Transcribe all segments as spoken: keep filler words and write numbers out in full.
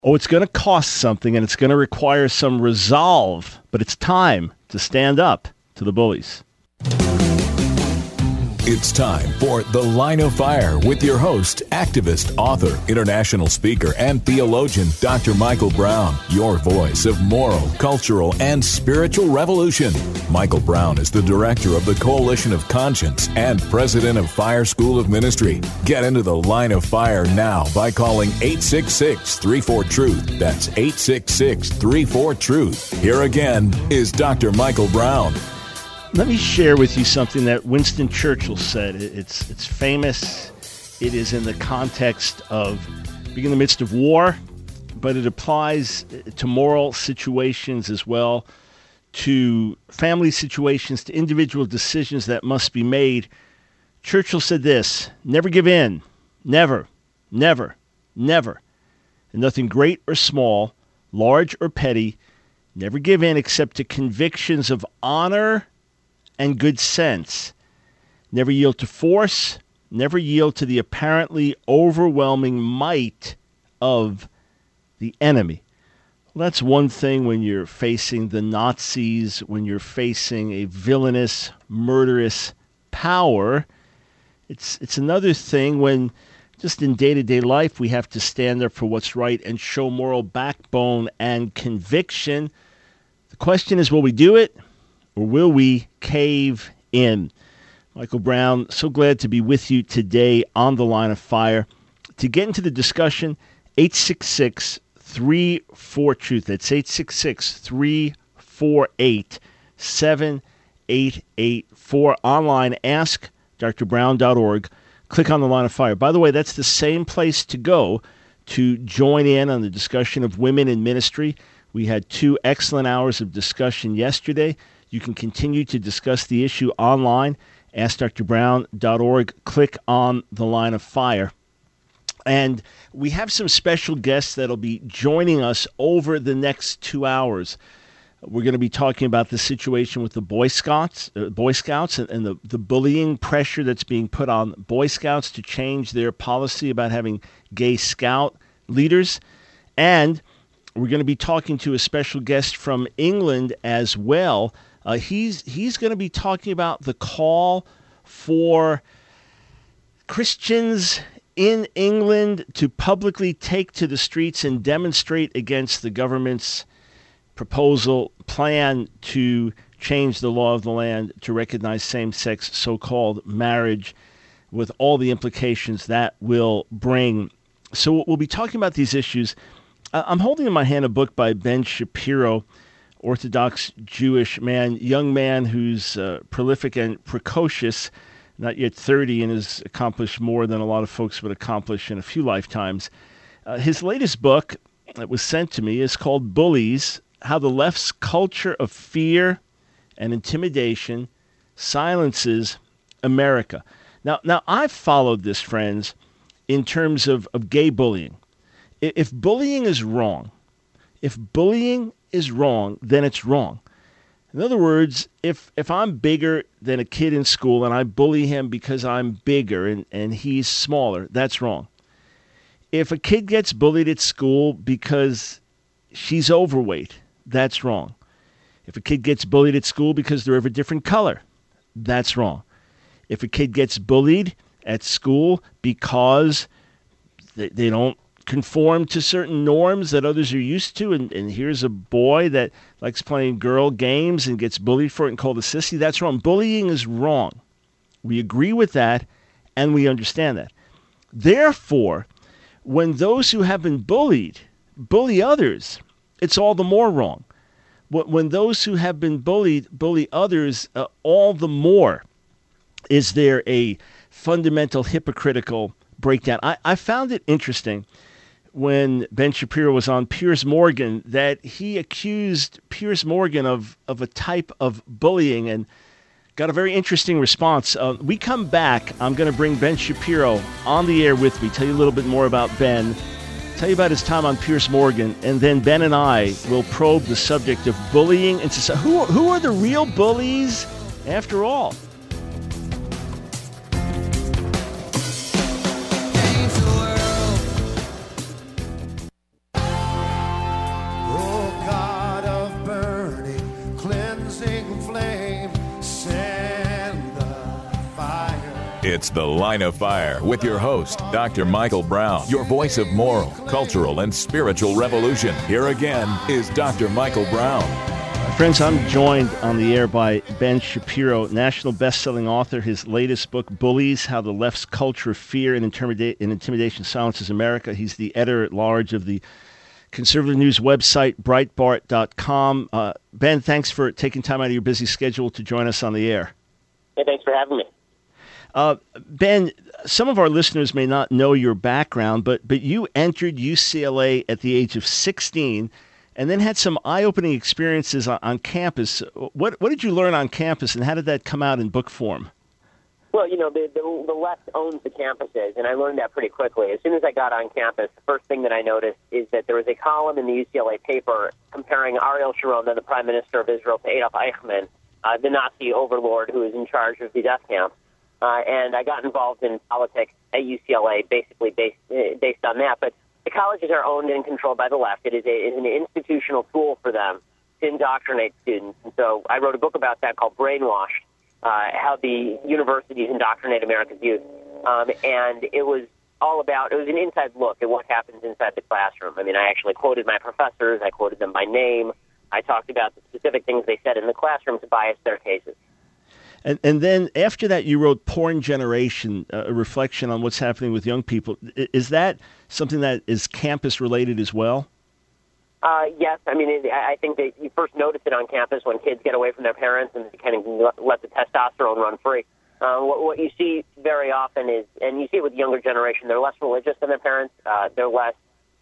Oh, it's going to cost something, and it's going to require some resolve, but it's time to stand up to the bullies. It's time for The Line of Fire with your host, activist, author, international speaker, and theologian, Doctor Michael Brown, your voice of moral, cultural, and spiritual revolution. Michael Brown is the director of the Coalition of Conscience and president of Fire School of Ministry. Get into The Line of Fire now by calling eight six six, three four, truth. That's eight six six, three four, truth. Here again is Doctor Michael Brown. Let me share with you something that Winston Churchill said. It's it's famous. It is in the context of being in the midst of war, but it applies to moral situations as well, to family situations, to individual decisions that must be made. Churchill said this: never give in. Never, never, never. And nothing great or small, large or petty, never give in except to convictions of honor and good sense. Never yield to force, never yield to the apparently overwhelming might of the enemy. Well, that's one thing when you're facing the Nazis, when you're facing a villainous, murderous power. It's it's another thing when just in day-to-day life we have to stand up for what's right and show moral backbone and conviction. The question is, will we do it? Or will we cave in? Michael Brown, so glad to be with you today on The Line of Fire. To get into the discussion, eight six six, three four, truth. That's eight six six, three four eight, seven eight eight four. Online, ask dr brown dot org. Click on The Line of Fire. By the way, that's the same place to go to join in on the discussion of women in ministry. We had two excellent hours of discussion yesterday. You can continue to discuss the issue online, ask dr brown dot org. Click on The Line of Fire. And we have some special guests that'll be joining us over the next two hours. We're going to be talking about the situation with the Boy Scouts, uh, Boy Scouts and, and the, the bullying pressure that's being put on Boy Scouts to change their policy about having gay scout leaders. And we're going to be talking to a special guest from England as well. Uh, he's he's going to be talking about the call for Christians in England to publicly take to the streets and demonstrate against the government's proposal, plan to change the law of the land to recognize same-sex so-called marriage, with all the implications that will bring. So we'll be talking about these issues. I'm holding in my hand a book by Ben Shapiro, Orthodox Jewish man, young man who's uh, prolific and precocious, not yet thirty, and has accomplished more than a lot of folks would accomplish in a few lifetimes. Uh, his latest book that was sent to me is called Bullies: How the Left's Culture of Fear and Intimidation Silences America. Now, now I've followed this, friends, in terms of, of gay bullying. If bullying is wrong, if bullying is wrong, then it's wrong. In other words, if if I'm bigger than a kid in school and I bully him because I'm bigger and, and he's smaller, that's wrong. If a kid gets bullied at school because she's overweight, that's wrong. If a kid gets bullied at school because they're of a different color, that's wrong. If a kid gets bullied at school because they, they don't conform to certain norms that others are used to, and, and here's a boy that likes playing girl games and gets bullied for it and called a sissy, that's wrong. Bullying is wrong. We agree with that, and we understand that. Therefore, when those who have been bullied bully others, it's all the more wrong. When those who have been bullied bully others, uh, all the more is there a fundamental hypocritical breakdown. I, I found it interesting when Ben Shapiro was on Piers Morgan that he accused Piers Morgan of, of a type of bullying and got a very interesting response. Uh, we come back, I'm going to bring Ben Shapiro on the air with me, tell you a little bit more about Ben, tell you about his time on Piers Morgan, and then Ben and I will probe the subject of bullying and society. Who, who are the real bullies after all? It's The Line of Fire with your host, Doctor Michael Brown, your voice of moral, cultural, and spiritual revolution. Here again is Doctor Michael Brown. Friends, I'm joined on the air by Ben Shapiro, national best-selling author. His latest book, Bullies, How the Left's Culture of Fear and, Intimida- and Intimidation Silences America. He's the editor-at-large of the conservative news website, Breitbart dot com. Uh, Ben, thanks for taking time out of your busy schedule to join us on the air. Hey, thanks for having me. Uh, Ben, some of our listeners may not know your background, but but you entered U C L A at the age of sixteen and then had some eye-opening experiences on, on campus. What what did you learn on campus, and how did that come out in book form? Well, you know, the, the, the left owns the campuses, and I learned that pretty quickly. As soon as I got on campus, the first thing that I noticed is that there was a column in the U C L A paper comparing Ariel Sharon, then the Prime Minister of Israel, to Adolf Eichmann, uh, the Nazi overlord who was in charge of the death camps. Uh, and I got involved in politics at U C L A basically based, uh, based on that. But the colleges are owned and controlled by the left. It is, a, it is an institutional tool for them to indoctrinate students. And so I wrote a book about that called Brainwashed, Uh, how the universities indoctrinate America's youth. Um, and it was all about, it was an inside look at what happens inside the classroom. I mean, I actually quoted my professors, I quoted them by name, I talked about the specific things they said in the classroom to bias their cases. And and then after that, you wrote Porn Generation, uh, a reflection on what's happening with young people. Is that something that is campus-related as well? Uh, yes, I mean, it, I think that you first notice it on campus when kids get away from their parents and they kind of let the testosterone run free. Uh, what, what you see very often is, and you see it with the younger generation, they're less religious than their parents. Uh, they're less,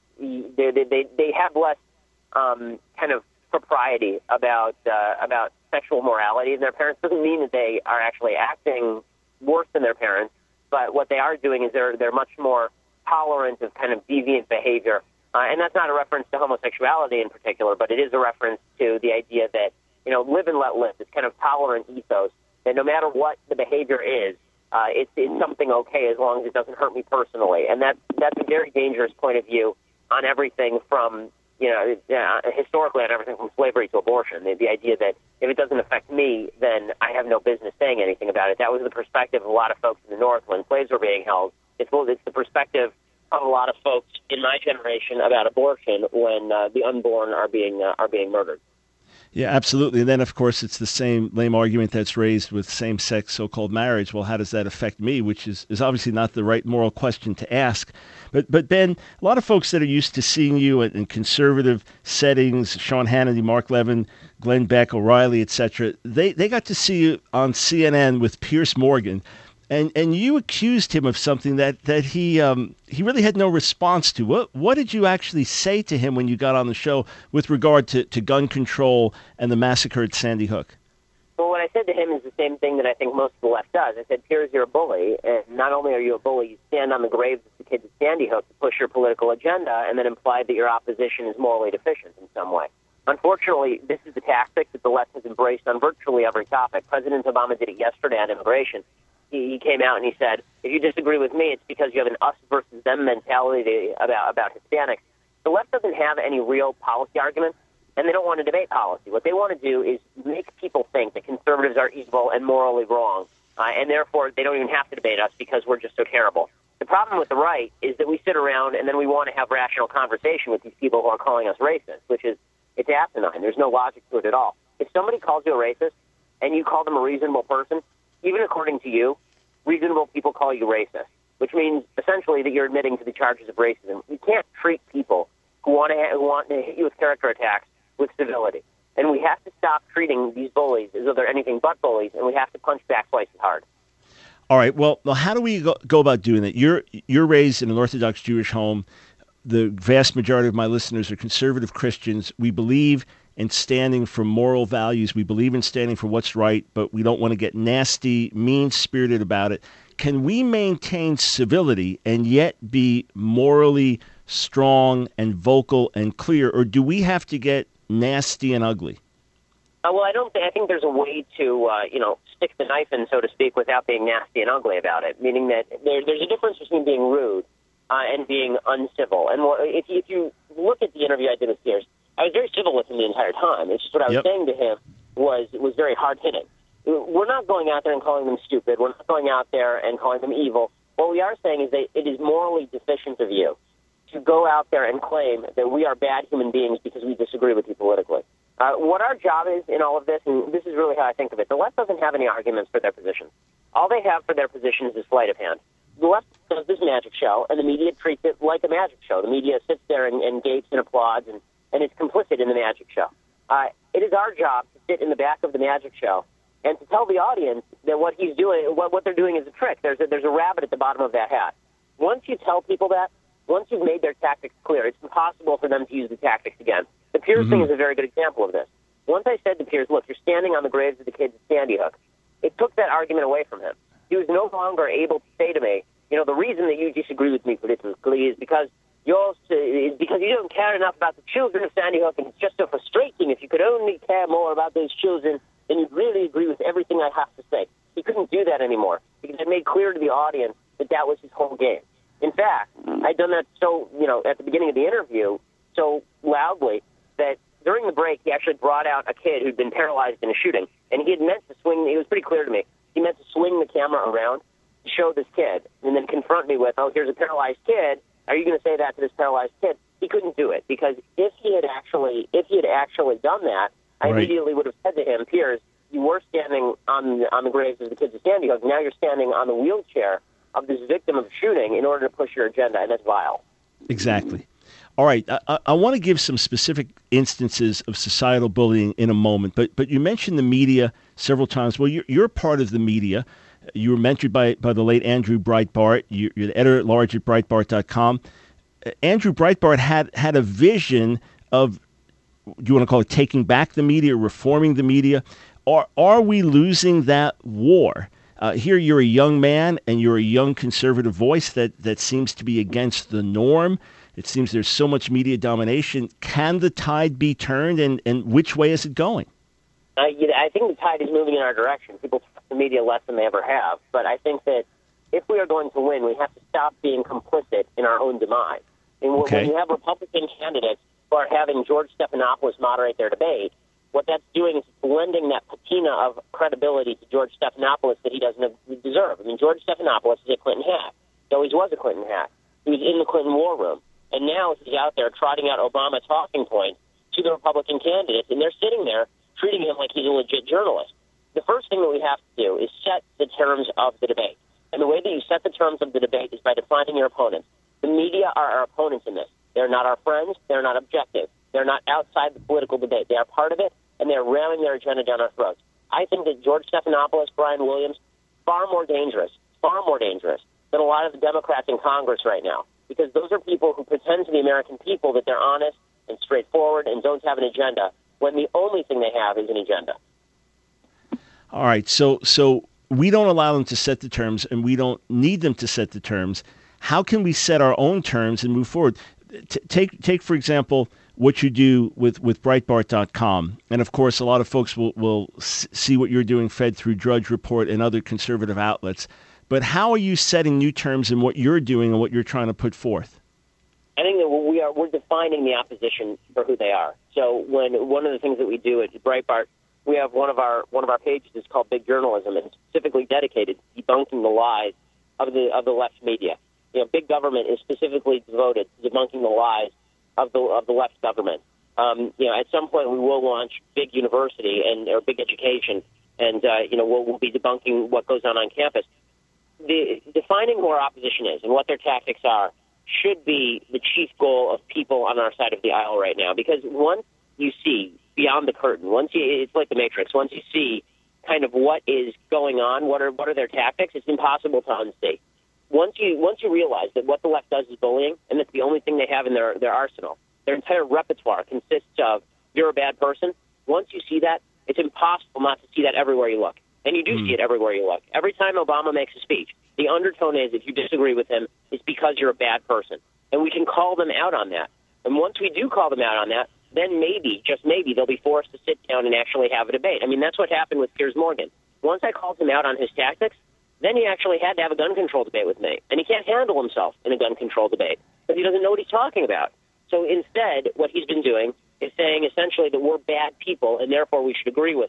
they they they have less um, kind of propriety about uh, about sexual morality than their parents. Doesn't mean that they are actually acting worse than their parents, but what they are doing is they're they're much more tolerant of kind of deviant behavior. Uh, and that's not a reference to homosexuality in particular, but it is a reference to the idea that, you know, live and let live, this kind of tolerant ethos, that no matter what the behavior is, uh, it's, it's something okay as long as it doesn't hurt me personally. And that's, that's a very dangerous point of view on everything from, you know, uh, historically on everything from slavery to abortion. The, the idea that if it doesn't affect me, then I have no business saying anything about it. That was the perspective of a lot of folks in the North when slaves were being held. It's, it's the perspective of a lot of folks in my generation about abortion when uh, the unborn are being uh, are being murdered. Yeah, absolutely. And then, of course, it's the same lame argument that's raised with same-sex so-called marriage. Well, how does that affect me? Which is, is obviously not the right moral question to ask. But, but Ben, a lot of folks that are used to seeing you in, in conservative settings, Sean Hannity, Mark Levin, Glenn Beck, O'Reilly, et cetera, they, they got to see you on C N N with Piers Morgan. And and you accused him of something that that he um, he really had no response to. What what did you actually say to him when you got on the show with regard to, to gun control and the massacre at Sandy Hook? Well, what I said to him is the same thing that I think most of the left does. I said, Piers, you're a bully, and not only are you a bully, you stand on the graves of the kids at Sandy Hook to push your political agenda and then imply that your opposition is morally deficient in some way. Unfortunately, this is the tactic that the left has embraced on virtually every topic. President Obama did it yesterday on immigration. He came out and he said, if you disagree with me, it's because you have an us versus them mentality about, about Hispanics. The left doesn't have any real policy arguments, and they don't want to debate policy. What they want to do is make people think that conservatives are evil and morally wrong, uh, and therefore they don't even have to debate us because we're just so terrible. The problem with the right is that we sit around and then we want to have rational conversation with these people who are calling us racist, which is, it's asinine. There's no logic to it at all. If somebody calls you a racist and you call them a reasonable person, even according to you, reasonable people call you racist, which means essentially that you're admitting to the charges of racism. You can't treat people who want to, ha- who want to hit you with character attacks with civility. And we have to stop treating these bullies as though they're anything but bullies, and we have to punch back twice as hard. All right. Well, well how do we go, go about doing that? You're you're raised in an Orthodox Jewish home. The vast majority of my listeners are conservative Christians. We believe in standing for moral values. We believe in standing for what's right, but we don't want to get nasty, mean-spirited about it. Can we maintain civility and yet be morally strong and vocal and clear, or do we have to get nasty and ugly? Uh, well, I don't. Th- I think there's a way to, uh, you know, stick the knife in, so to speak, without being nasty and ugly about it. Meaning that there, there's a difference between being rude uh, and being uncivil. And if you, if you look at the interview I did with Piers, I was very civil with him the entire time. It's just what I was yep. saying to him was was very hard hitting. We're not going out there and calling them stupid. We're not going out there and calling them evil. What we are saying is that it is morally deficient of you to go out there and claim that we are bad human beings because we disagree with you politically. Uh, what our job is in all of this, and this is really how I think of it, the left doesn't have any arguments for their positions. All they have for their position is a sleight of hand. The left does this magic show, and the media treats it like a magic show. The media sits there and, and gapes and applauds, and, and is complicit in the magic show. Uh, it is our job to sit in the back of the magic show and to tell the audience that what he's doing, what, what they're doing is a trick. There's a, there's a rabbit at the bottom of that hat. Once you tell people that, once you've made their tactics clear, it's impossible for them to use the tactics again. The Piers mm-hmm. thing is a very good example of this. Once I said to Piers, look, you're standing on the graves of the kids at Sandy Hook, it took that argument away from him. He was no longer able to say to me, you know, the reason that you disagree with me politically is because you're, is because you don't care enough about the children of Sandy Hook, and it's just so frustrating. If you could only care more about those children, then you'd really agree with everything I have to say. He couldn't do that anymore because I made clear to the audience that that was his whole game. In fact, I'd done that so, you know, at the beginning of the interview so loudly that during the break he actually brought out a kid who'd been paralyzed in a shooting, and he had meant to swing, it was pretty clear to me, he meant to swing the camera around to show this kid and then confront me with, oh, here's a paralyzed kid. Are you going to say that to this paralyzed kid? He couldn't do it because if he had actually, if he had actually done that, I right. immediately would have said to him, Piers, you were standing on the, on the graves of the kids of Sandy Hook. Now you're standing on the wheelchair of this victim of shooting in order to push your agenda, and that's vile. Exactly. All right, I, I want to give some specific instances of societal bullying in a moment, but but you mentioned the media several times. Well, you're, you're part of the media. You were mentored by, by the late Andrew Breitbart. You're, you're the editor-at-large at Breitbart dot com. Uh, Andrew Breitbart had, had a vision of, do you want to call it taking back the media, reforming the media? Or are we losing that war? Uh, here you're a young man and you're a young conservative voice that, that seems to be against the norm. It seems there's so much media domination. Can the tide be turned, and, and which way is it going? Uh, you know, I think the tide is moving in our direction. People trust the media less than they ever have. But I think that if we are going to win, we have to stop being complicit in our own demise. And okay. when you have Republican candidates who are having George Stephanopoulos moderate their debate, what that's doing is blending that patina of credibility to George Stephanopoulos that he doesn't deserve. I mean, George Stephanopoulos is a Clinton hack. He always was a Clinton hack. He was in the Clinton war room. And now he's out there trotting out Obama talking points to the Republican candidates, and they're sitting there treating him like he's a legit journalist. The first thing that we have to do is set the terms of the debate. And the way that you set the terms of the debate is by defining your opponents. The media are our opponents in this. They're not our friends. They're not objective. They're not outside the political debate. They are part of it, and they're ramming their agenda down our throats. I think that George Stephanopoulos, Brian Williams, far more dangerous, far more dangerous than a lot of the Democrats in Congress right now, because those are people who pretend to the American people that they're honest and straightforward and don't have an agenda, when the only thing they have is an agenda. All right, so so we don't allow them to set the terms, and we don't need them to set the terms. How can we set our own terms and move forward? T- take, take for example, what you do with, with Breitbart dot com. And, of course, a lot of folks will, will s- see what you're doing fed through Drudge Report and other conservative outlets. But how are you setting new terms in what you're doing and what you're trying to put forth? I think that we are, we're defining the opposition for who they are. So when one of the things that we do at Breitbart, we have one of our one of our pages is called Big Journalism, and it's specifically dedicated to debunking the lies of the of the left media. You know, big government is specifically devoted to debunking the lies of the of the left government. Um, you know, at some point we will launch Big University and or Big Education, and uh, you know we'll, we'll be debunking what goes on on campus. The, defining who our opposition is and what their tactics are should be the chief goal of people on our side of the aisle right now. Because once you see beyond the curtain, once you, it's like the Matrix, once you see kind of what is going on, what are what are their tactics, it's impossible to unsee. Once you once you realize that what the left does is bullying, and that's the only thing they have in their, their arsenal, their entire repertoire consists of you're a bad person. Once you see that, it's impossible not to see that everywhere you look. And you do mm. see it everywhere you look. Every time Obama makes a speech, the undertone is, if you disagree with him, it's because you're a bad person. And we can call them out on that. And once we do call them out on that, then maybe, just maybe, they'll be forced to sit down and actually have a debate. I mean, that's what happened with Piers Morgan. Once I called him out on his tactics, then he actually had to have a gun control debate with me. And he can't handle himself in a gun control debate because he doesn't know what he's talking about. So instead, what he's been doing is saying essentially that we're bad people and therefore we should agree with him.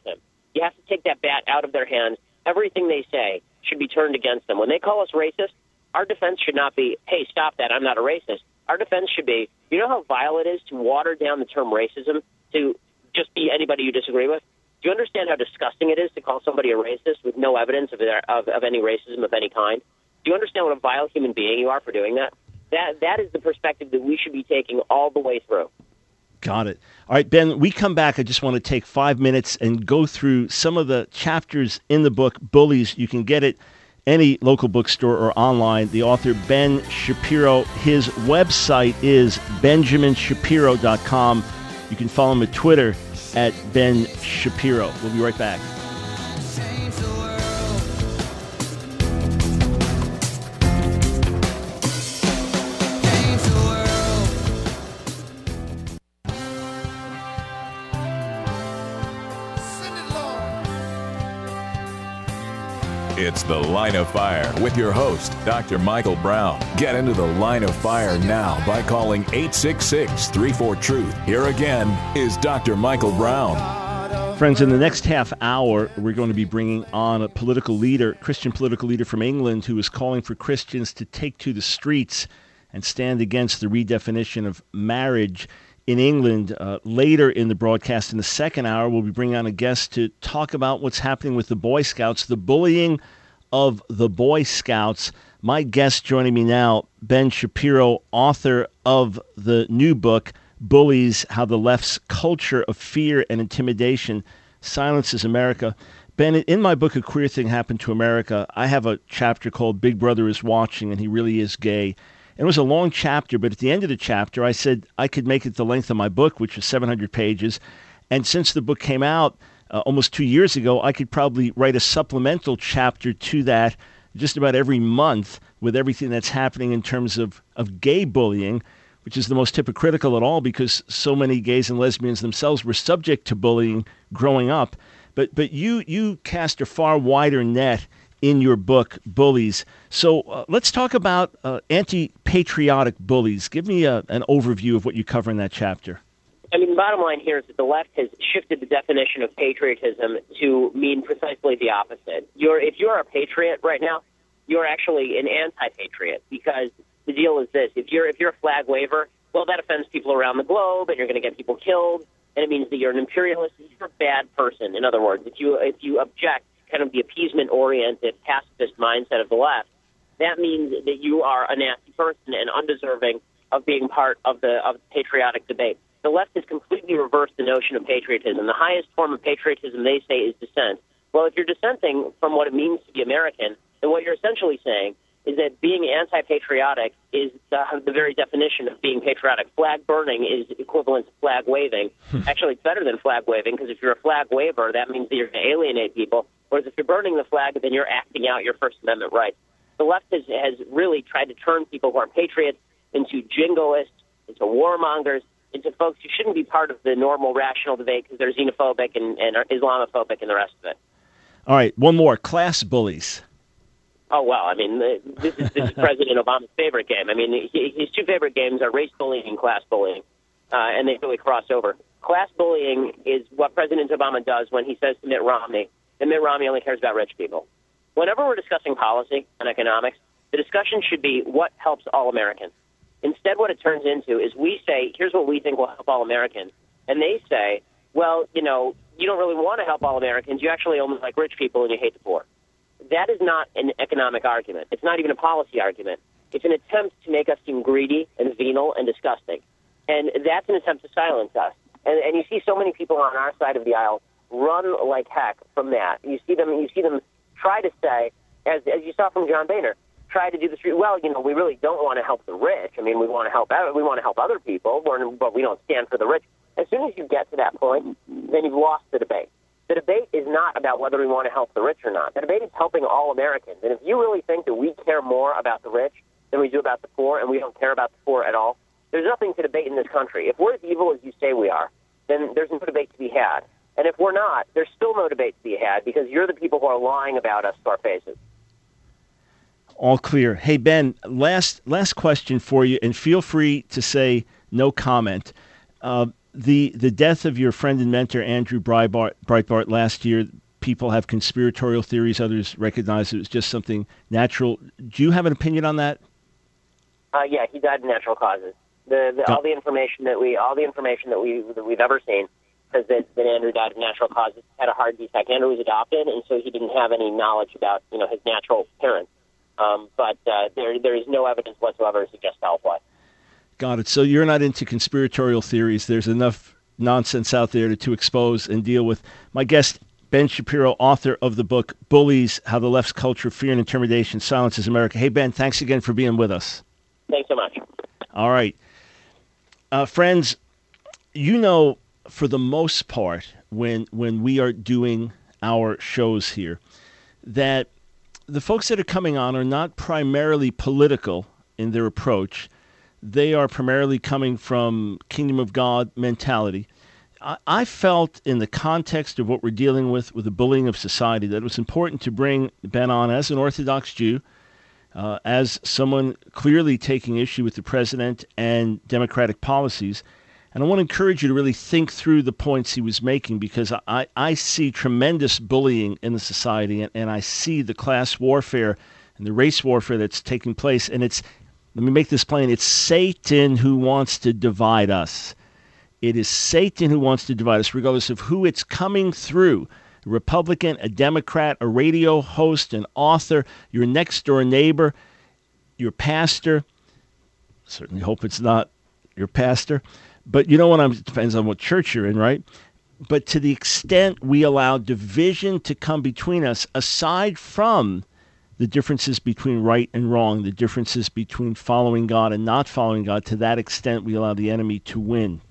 You have to take that bat out of their hands. Everything they say should be turned against them. When they call us racist, our defense should not be, hey, stop that, I'm not a racist. Our defense should be, you know how vile it is to water down the term racism to just be anybody you disagree with? Do you understand how disgusting it is to call somebody a racist with no evidence of, their, of, of any racism of any kind? Do you understand what a vile human being you are for doing that? That That is the perspective that we should be taking all the way through. Got it. All right, Ben, we come back. I just want to take five minutes and go through some of the chapters in the book, Bullies. You can get it any local bookstore or online. The author, Ben Shapiro, his website is benjamin shapiro dot com. You can follow him at Twitter at Ben Shapiro. We'll be right back. It's The Line of Fire with your host, Doctor Michael Brown. Get into The Line of Fire now by calling eight six six, three four, truth. Here again is Doctor Michael Brown. Friends, in the next half hour, we're going to be bringing on a political leader, Christian political leader from England, who is calling for Christians to take to the streets and stand against the redefinition of marriage in England. Uh, later in the broadcast, in the second hour, we'll be bringing on a guest to talk about what's happening with the Boy Scouts, the bullying of the Boy Scouts. My guest joining me now, Ben Shapiro, author of the new book, Bullies, How the Left's Culture of Fear and Intimidation Silences America. Ben, in my book, A Queer Thing Happened to America, I have a chapter called Big Brother is Watching, and he really is gay. And it was a long chapter, but at the end of the chapter, I said I could make it the length of my book, which is seven hundred pages. And since the book came out uh, almost two years ago, I could probably write a supplemental chapter to that just about every month with everything that's happening in terms of, of gay bullying, which is the most hypocritical at all because so many gays and lesbians themselves were subject to bullying growing up. But but you you cast a far wider net in your book, Bullies. So uh, let's talk about uh, anti-patriotic bullies. Give me a, an overview of what you cover in that chapter. I mean, the bottom line here is that the left has shifted the definition of patriotism to mean precisely the opposite. You're, if you're a patriot right now, you're actually an anti-patriot because the deal is this. If you're, if you're a flag waver, well, that offends people around the globe and you're going to get people killed, and it means that you're an imperialist. You're a bad person. In other words, if you, if you object kind of the appeasement-oriented, pacifist mindset of the left, that means that you are a nasty person and undeserving of being part of the of the patriotic debate. The left has completely reversed the notion of patriotism. The highest form of patriotism, they say, is dissent. Well, if you're dissenting from what it means to be American, then what you're essentially saying is that being anti-patriotic is the, the very definition of being patriotic. Flag burning is equivalent to flag waving. Actually, it's better than flag waving because if you're a flag waver, that means that you're going to alienate people. Whereas if you're burning the flag, then you're acting out your First Amendment rights. The left has, has really tried to turn people who are patriots into jingoists, into warmongers, into folks who shouldn't be part of the normal rational debate because they're xenophobic and, and are Islamophobic and the rest of it. All right, one more. Class bullies. Oh, well, I mean, this is, this is President Obama's favorite game. I mean, his two favorite games are race bullying and class bullying, uh, and they really cross over. Class bullying is what President Obama does when he says to Mitt Romney that Mitt Romney only cares about rich people. Whenever we're discussing policy and economics, the discussion should be what helps all Americans. Instead, what it turns into is we say, here's what we think will help all Americans. And they say, well, you know, you don't really want to help all Americans. You actually only like rich people and you hate the poor. That is not an economic argument. It's not even a policy argument. It's an attempt to make us seem greedy and venal and disgusting. And that's an attempt to silence us. And, and you see so many people on our side of the aisle run like heck from that. You see them, you see them try to say, as, as you saw from John Boehner, try to do the street. Well, you know, we really don't want to help the rich. I mean, we want to help we want to help other people, but we don't stand for the rich. As soon as you get to that point, then you've lost the debate. The debate is not about whether we want to help the rich or not. The debate is helping all Americans. And if you really think that we care more about the rich than we do about the poor, and we don't care about the poor at all, there's nothing to debate in this country. If we're as evil as you say we are, then there's no debate to be had. And if we're not, there's still no debate to be had because you're the people who are lying about us to our faces. All clear. Hey, Ben, last last question for you, and feel free to say no comment. Uh, the the death of your friend and mentor, Andrew Breitbart, Breitbart last year, people have conspiratorial theories. Others recognize it was just something natural. Do you have an opinion on that? Uh, yeah, he died of natural causes. The, the, all the information that we, all the information that we that we've ever seen says that, that Andrew died of natural causes. He had a heart defect. Andrew was adopted, and so he didn't have any knowledge about, you know, his natural parents. Um, but uh, there there is no evidence whatsoever to suggest foul play. Got it. So you're not into conspiratorial theories. There's enough nonsense out there to, to expose and deal with. My guest, Ben Shapiro, author of the book Bullies: How the Left's Culture of Fear and Intimidation Silences America. Hey, Ben, thanks again for being with us. Thanks so much. All right. Uh, friends, you know, for the most part, when when we are doing our shows here, that the folks that are coming on are not primarily political in their approach. They are primarily coming from Kingdom of God mentality. I, I felt in the context of what we're dealing with, with the bullying of society, that it was important to bring Ben on as an Orthodox Jew, uh, as someone clearly taking issue with the president and Democratic policies. And I want to encourage you to really think through the points he was making, because I, I see tremendous bullying in the society, and, and I see the class warfare and the race warfare that's taking place. And it's, let me make this plain, it's Satan who wants to divide us. It is Satan who wants to divide us, regardless of who it's coming through. A Republican, a Democrat, a radio host, an author, your next-door neighbor, your pastor. Certainly hope it's not your pastor. But you know what? I'm, it depends on what church you're in, right? But to the extent we allow division to come between us, aside from the differences between right and wrong, the differences between following God and not following God, to that extent we allow the enemy to win.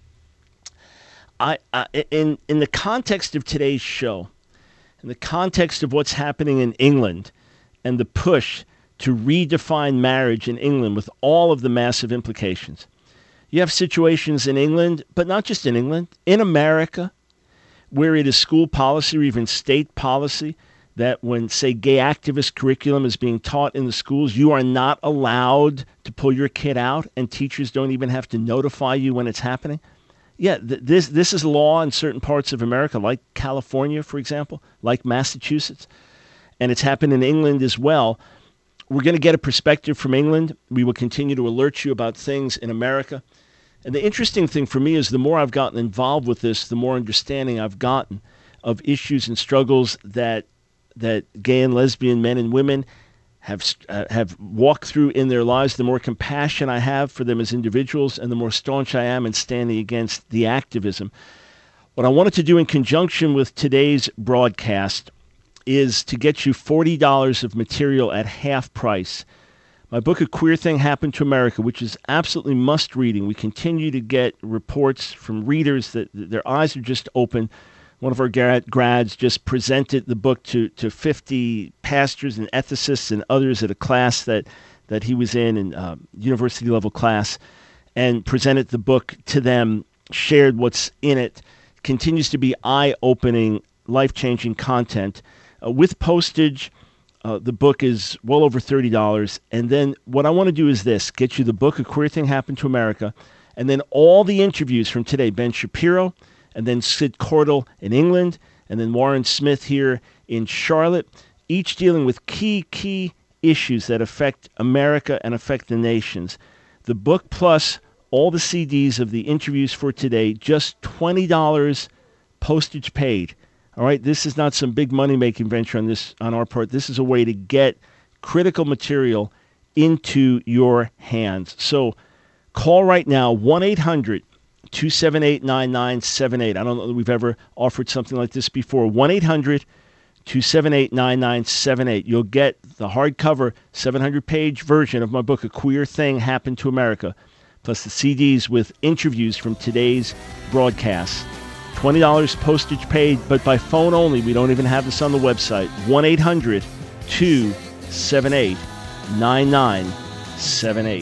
I, I in in the context of today's show, in the context of what's happening in England and the push to redefine marriage in England with all of the massive implications, you have situations in England, but not just in England, in America, where it is school policy or even state policy that when, say, gay activist curriculum is being taught in the schools, you are not allowed to pull your kid out, and teachers don't even have to notify you when it's happening. Yeah, th- this this is law in certain parts of America, like California, for example, like Massachusetts, and it's happened in England as well. We're going to get a perspective from England. We will continue to alert you about things in America. And the interesting thing for me is the more I've gotten involved with this, the more understanding I've gotten of issues and struggles that that gay and lesbian men and women have uh, have walked through in their lives. The more compassion I have for them as individuals, and the more staunch I am in standing against the activism. What I wanted to do in conjunction with today's broadcast is to get you forty dollars of material at half price. My book, A Queer Thing Happened to America, which is absolutely must-reading. We continue to get reports from readers that their eyes are just open. One of our grads just presented the book to, to fifty pastors and ethicists and others at a class that, that he was in, in uh, university-level class, and presented the book to them, shared what's in it. Continues to be eye-opening, life-changing content. Uh, with postage, uh, the book is well over thirty dollars. And then what I want to do is this, get you the book, A Queer Thing Happened to America, and then all the interviews from today, Ben Shapiro, and then Sid Cordell in England, and then Warren Smith here in Charlotte, each dealing with key, key issues that affect America and affect the nations. The book plus all the C Ds of the interviews for today, just twenty dollars postage paid. All right, this is not some big money-making venture on this on our part. This is a way to get critical material into your hands. So call right now, one eight hundred two seven eight nine nine seven eight. I don't know that we've ever offered something like this before. one eight hundred two seven eight nine nine seven eight. You'll get the hardcover seven hundred page version of my book, A Queer Thing Happened to America, plus the C Ds with interviews from today's broadcast. twenty dollars postage paid, but by phone only. We don't even have this on the website. one eight hundred two seven eight nine nine seven eight.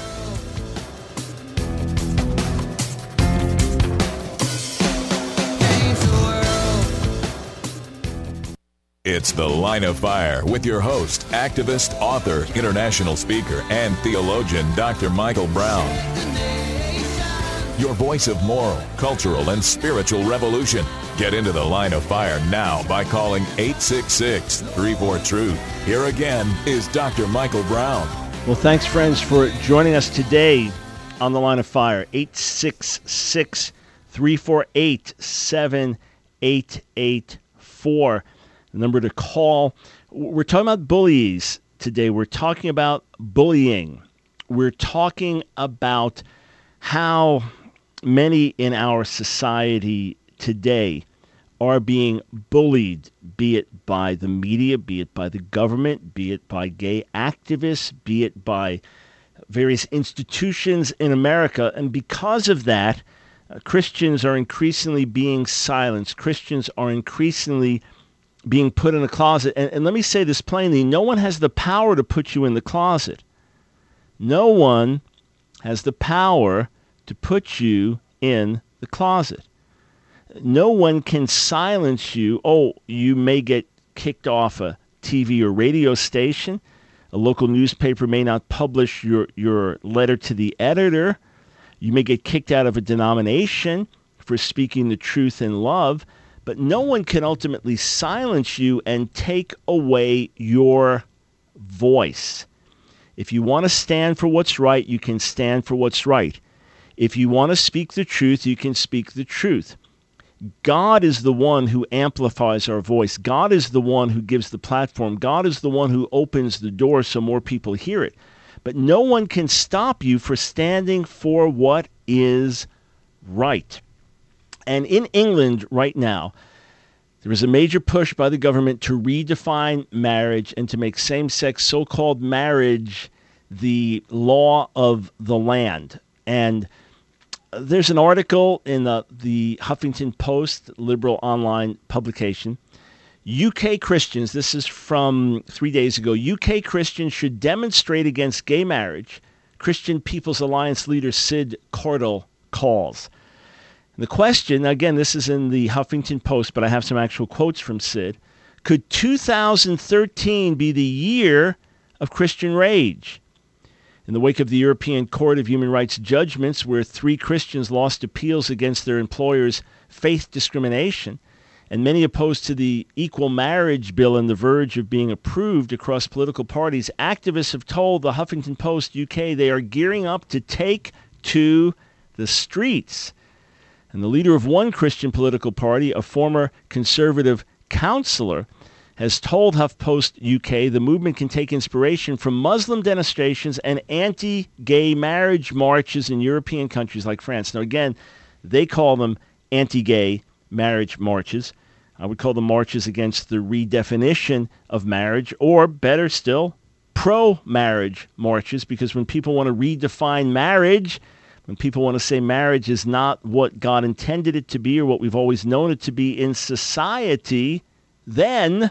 It's The Line of Fire with your host, activist, author, international speaker, and theologian, Doctor Michael Brown. your voice of moral, cultural, and spiritual revolution. Get into the Line of Fire now by calling eight six six, three four, truth. Here again is Doctor Michael Brown. Well, thanks, friends, for joining us today on the Line of Fire. eight six six, three four eight, seven eight eight four. The number to call. We're talking about bullies today. We're talking about bullying. We're talking about how many in our society today are being bullied, be it by the media, be it by the government, be it by gay activists, be it by various institutions in America. And because of that, uh, Christians are increasingly being silenced. Christians are increasingly being put in a closet. And, and let me say this plainly, no one has the power to put you in the closet. No one has the power to put you in the closet. No one can silence you. Oh, you may get kicked off a T V or radio station. A local newspaper may not publish your, your letter to the editor. You may get kicked out of a denomination for speaking the truth in love. But no one can ultimately silence you and take away your voice. If you want to stand for what's right, you can stand for what's right. If you want to speak the truth, you can speak the truth. God is the one who amplifies our voice. God is the one who gives the platform. God is the one who opens the door so more people hear it. But no one can stop you for standing for what is right. And in England right now, there is a major push by the government to redefine marriage and to make same-sex so-called marriage the law of the land. And there's an article in the, the Huffington Post, liberal online publication. U K Christians, this is from three days ago, U K Christians should demonstrate against gay marriage, Christian People's Alliance leader Sid Cordell calls. And the question, again, this is in the Huffington Post, but I have some actual quotes from Sid. Could two thousand thirteen be the year of Christian rage? In the wake of the European Court of Human Rights judgments, where three Christians lost appeals against their employers' faith discrimination, and many opposed to the equal marriage bill on the verge of being approved across political parties, activists have told the Huffington Post U K they are gearing up to take to the streets. And the leader of one Christian political party, a former conservative counselor, has told HuffPost U K the movement can take inspiration from Muslim demonstrations and anti-gay marriage marches in European countries like France. Now, again, they call them anti-gay marriage marches. I would call them marches against the redefinition of marriage, or better still, pro-marriage marches, because when people want to redefine marriage, when people want to say marriage is not what God intended it to be or what we've always known it to be in society, then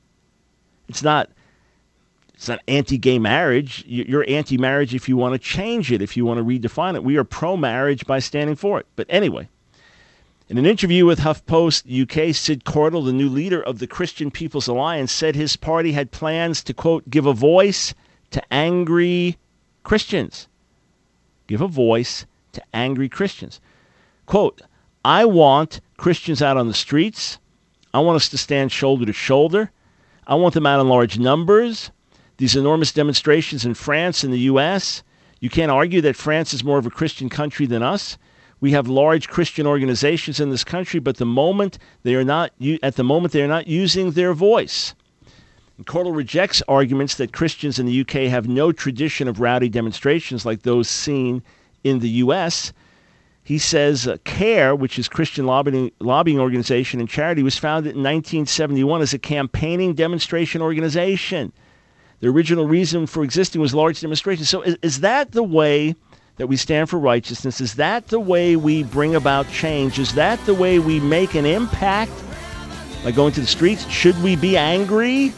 it's not it's not anti-gay marriage. You're anti-marriage if you want to change it, if you want to redefine it. We are pro-marriage by standing for it. But anyway, in an interview with HuffPost U K, Sid Cordell, the new leader of the Christian People's Alliance, said his party had plans to, quote, give a voice to angry Christians. Give a voice to angry Christians. Quote, I want Christians out on the streets. I want us to stand shoulder to shoulder. I want them out in large numbers. These enormous demonstrations in France and the U S, you can't argue that France is more of a Christian country than us. We have large Christian organizations in this country, but the moment they are not at the moment they are not using their voice. And Cordell rejects arguments that Christians in the U K have no tradition of rowdy demonstrations like those seen in the U S. He says uh, CARE, which is Christian lobbying, lobbying organization and charity, was founded in nineteen seventy-one as a campaigning demonstration organization. The original reason for existing was large demonstrations. So is, is that the way that we stand for righteousness? Is that the way we bring about change? Is that the way we make an impact by going to the streets? Should we be angry?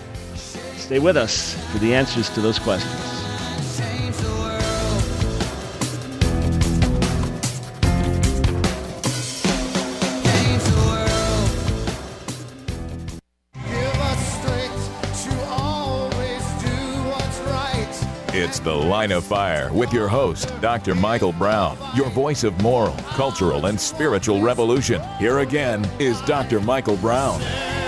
Stay with us for the answers to those questions. It's It's The Line of Fire with your host, Doctor Michael Brown, your voice of moral, cultural, and spiritual revolution. Here again is Doctor Michael Brown.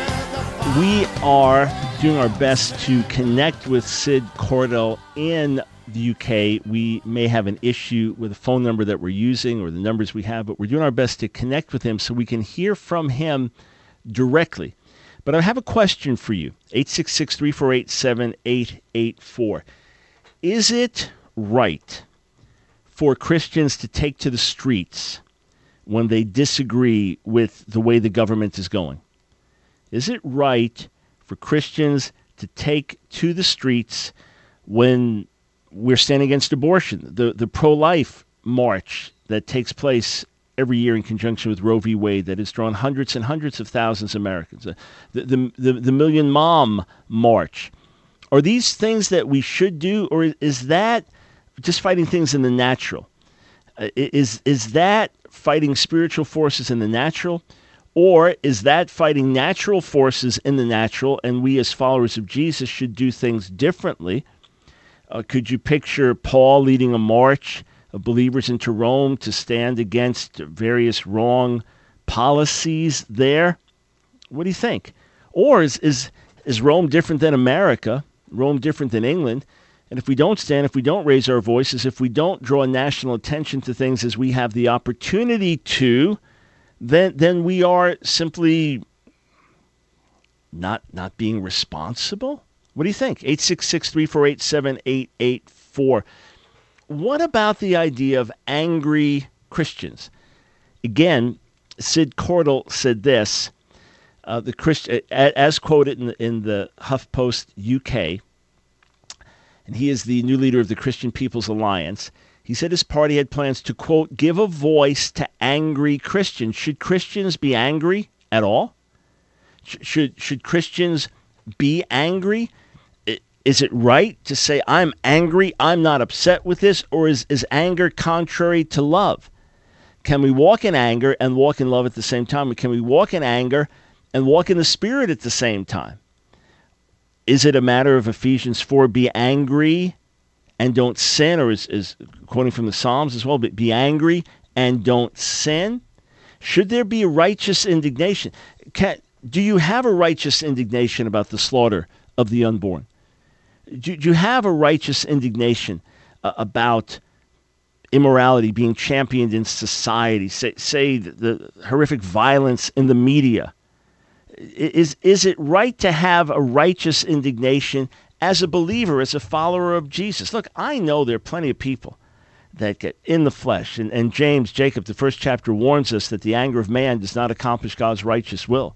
We are doing our best to connect with Sid Cordell in the U K. We may have an issue with the phone number that we're using or the numbers we have, but we're doing our best to connect with him so we can hear from him directly. But I have a question for you, eight six six, three four eight, seven eight eight four. Is it right for Christians to take to the streets when they disagree with the way the government is going? Is it right for Christians to take to the streets when we're standing against abortion, the, the pro-life march that takes place every year in conjunction with Roe v. Wade that has drawn hundreds and hundreds of thousands of Americans, the, the, the, the Million Mom March? Are these things that we should do, or is that just fighting things in the natural? Uh, is, is that fighting spiritual forces in the natural? Or is that fighting natural forces in the natural, and we as followers of Jesus should do things differently? Uh, could you picture Paul leading a march of believers into Rome to stand against various wrong policies there? What do you think? Or is, is, is Rome different than America, Rome different than England? And if we don't stand, if we don't raise our voices, if we don't draw national attention to things as we have the opportunity to, then then we are simply not not being responsible? What do you think? eight six six, three four eight, seven eight eight four. What about the idea of angry Christians? Again, Sid Cordell said this, uh, the Christ, as quoted in the, in the HuffPost U K, and he is the new leader of the Christian People's Alliance. He said his party had plans to, quote, give a voice to angry Christians. Should Christians be angry at all? Should, should Christians be angry? Is it right to say, I'm angry, I'm not upset with this, or is, is anger contrary to love? Can we walk in anger and walk in love at the same time? Can we walk in anger and walk in the Spirit at the same time? Is it a matter of Ephesians four, be angry and don't sin, or is, is quoting from the Psalms as well, but be angry and don't sin? Should there be a righteous indignation? Can, do you have a righteous indignation about the slaughter of the unborn? Do, do you have a righteous indignation uh, about immorality being championed in society? Say, say the, the horrific violence in the media. Is, is it right to have a righteous indignation as a believer, as a follower of Jesus? Look, I know there are plenty of people that get in the flesh. And, and James, Jacob, the first chapter warns us that the anger of man does not accomplish God's righteous will.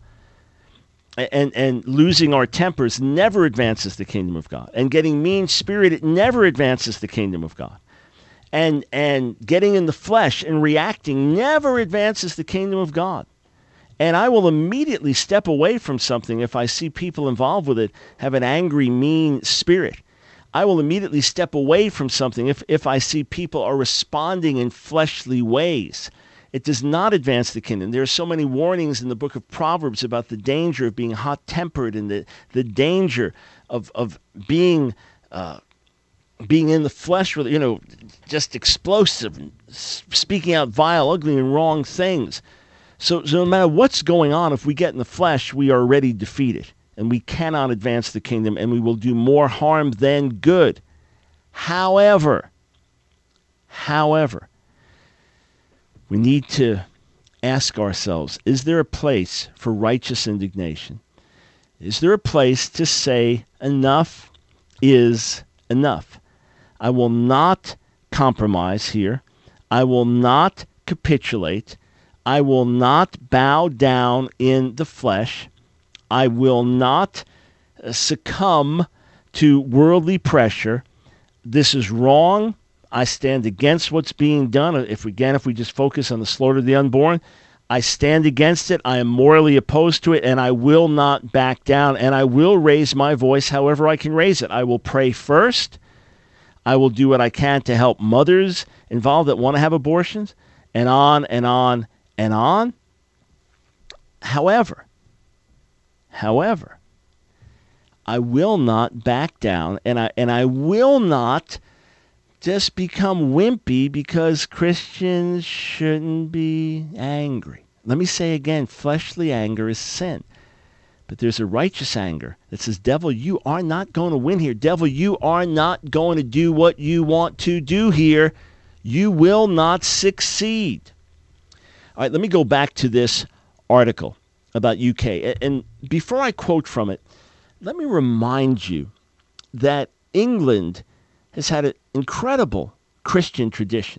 And and losing our tempers never advances the kingdom of God. And getting mean-spirited never advances the kingdom of God. And and getting in the flesh and reacting never advances the kingdom of God. And I will immediately step away from something if I see people involved with it have an angry, mean spirit. I will immediately step away from something if, if I see people are responding in fleshly ways. It does not advance the kingdom. There are so many warnings in the book of Proverbs about the danger of being hot-tempered and the, the danger of of being uh, being in the flesh, you know, just explosive, and speaking out vile, ugly, and wrong things. So, so no matter what's going on, if we get in the flesh, we are already defeated, and we cannot advance the kingdom, and we will do more harm than good. However, however, we need to ask ourselves, is there a place for righteous indignation? Is there a place to say enough is enough? I will not compromise here. I will not capitulate. I will not bow down in the flesh. I will not succumb to worldly pressure. This is wrong. I stand against what's being done. If again, if we just focus on the slaughter of the unborn, I stand against it. I am morally opposed to it, and I will not back down, and I will raise my voice however I can raise it. I will pray first. I will do what I can to help mothers involved that want to have abortions, and on and on and on. However, however, I will not back down, and I and I will not just become wimpy because Christians shouldn't be angry. Let me say again, fleshly anger is sin. But there's a righteous anger that says, devil, you are not going to win here. Devil, you are not going to do what you want to do here. You will not succeed. All right, let me go back to this article about U K. And before I quote from it, let me remind you that England has had an incredible Christian tradition.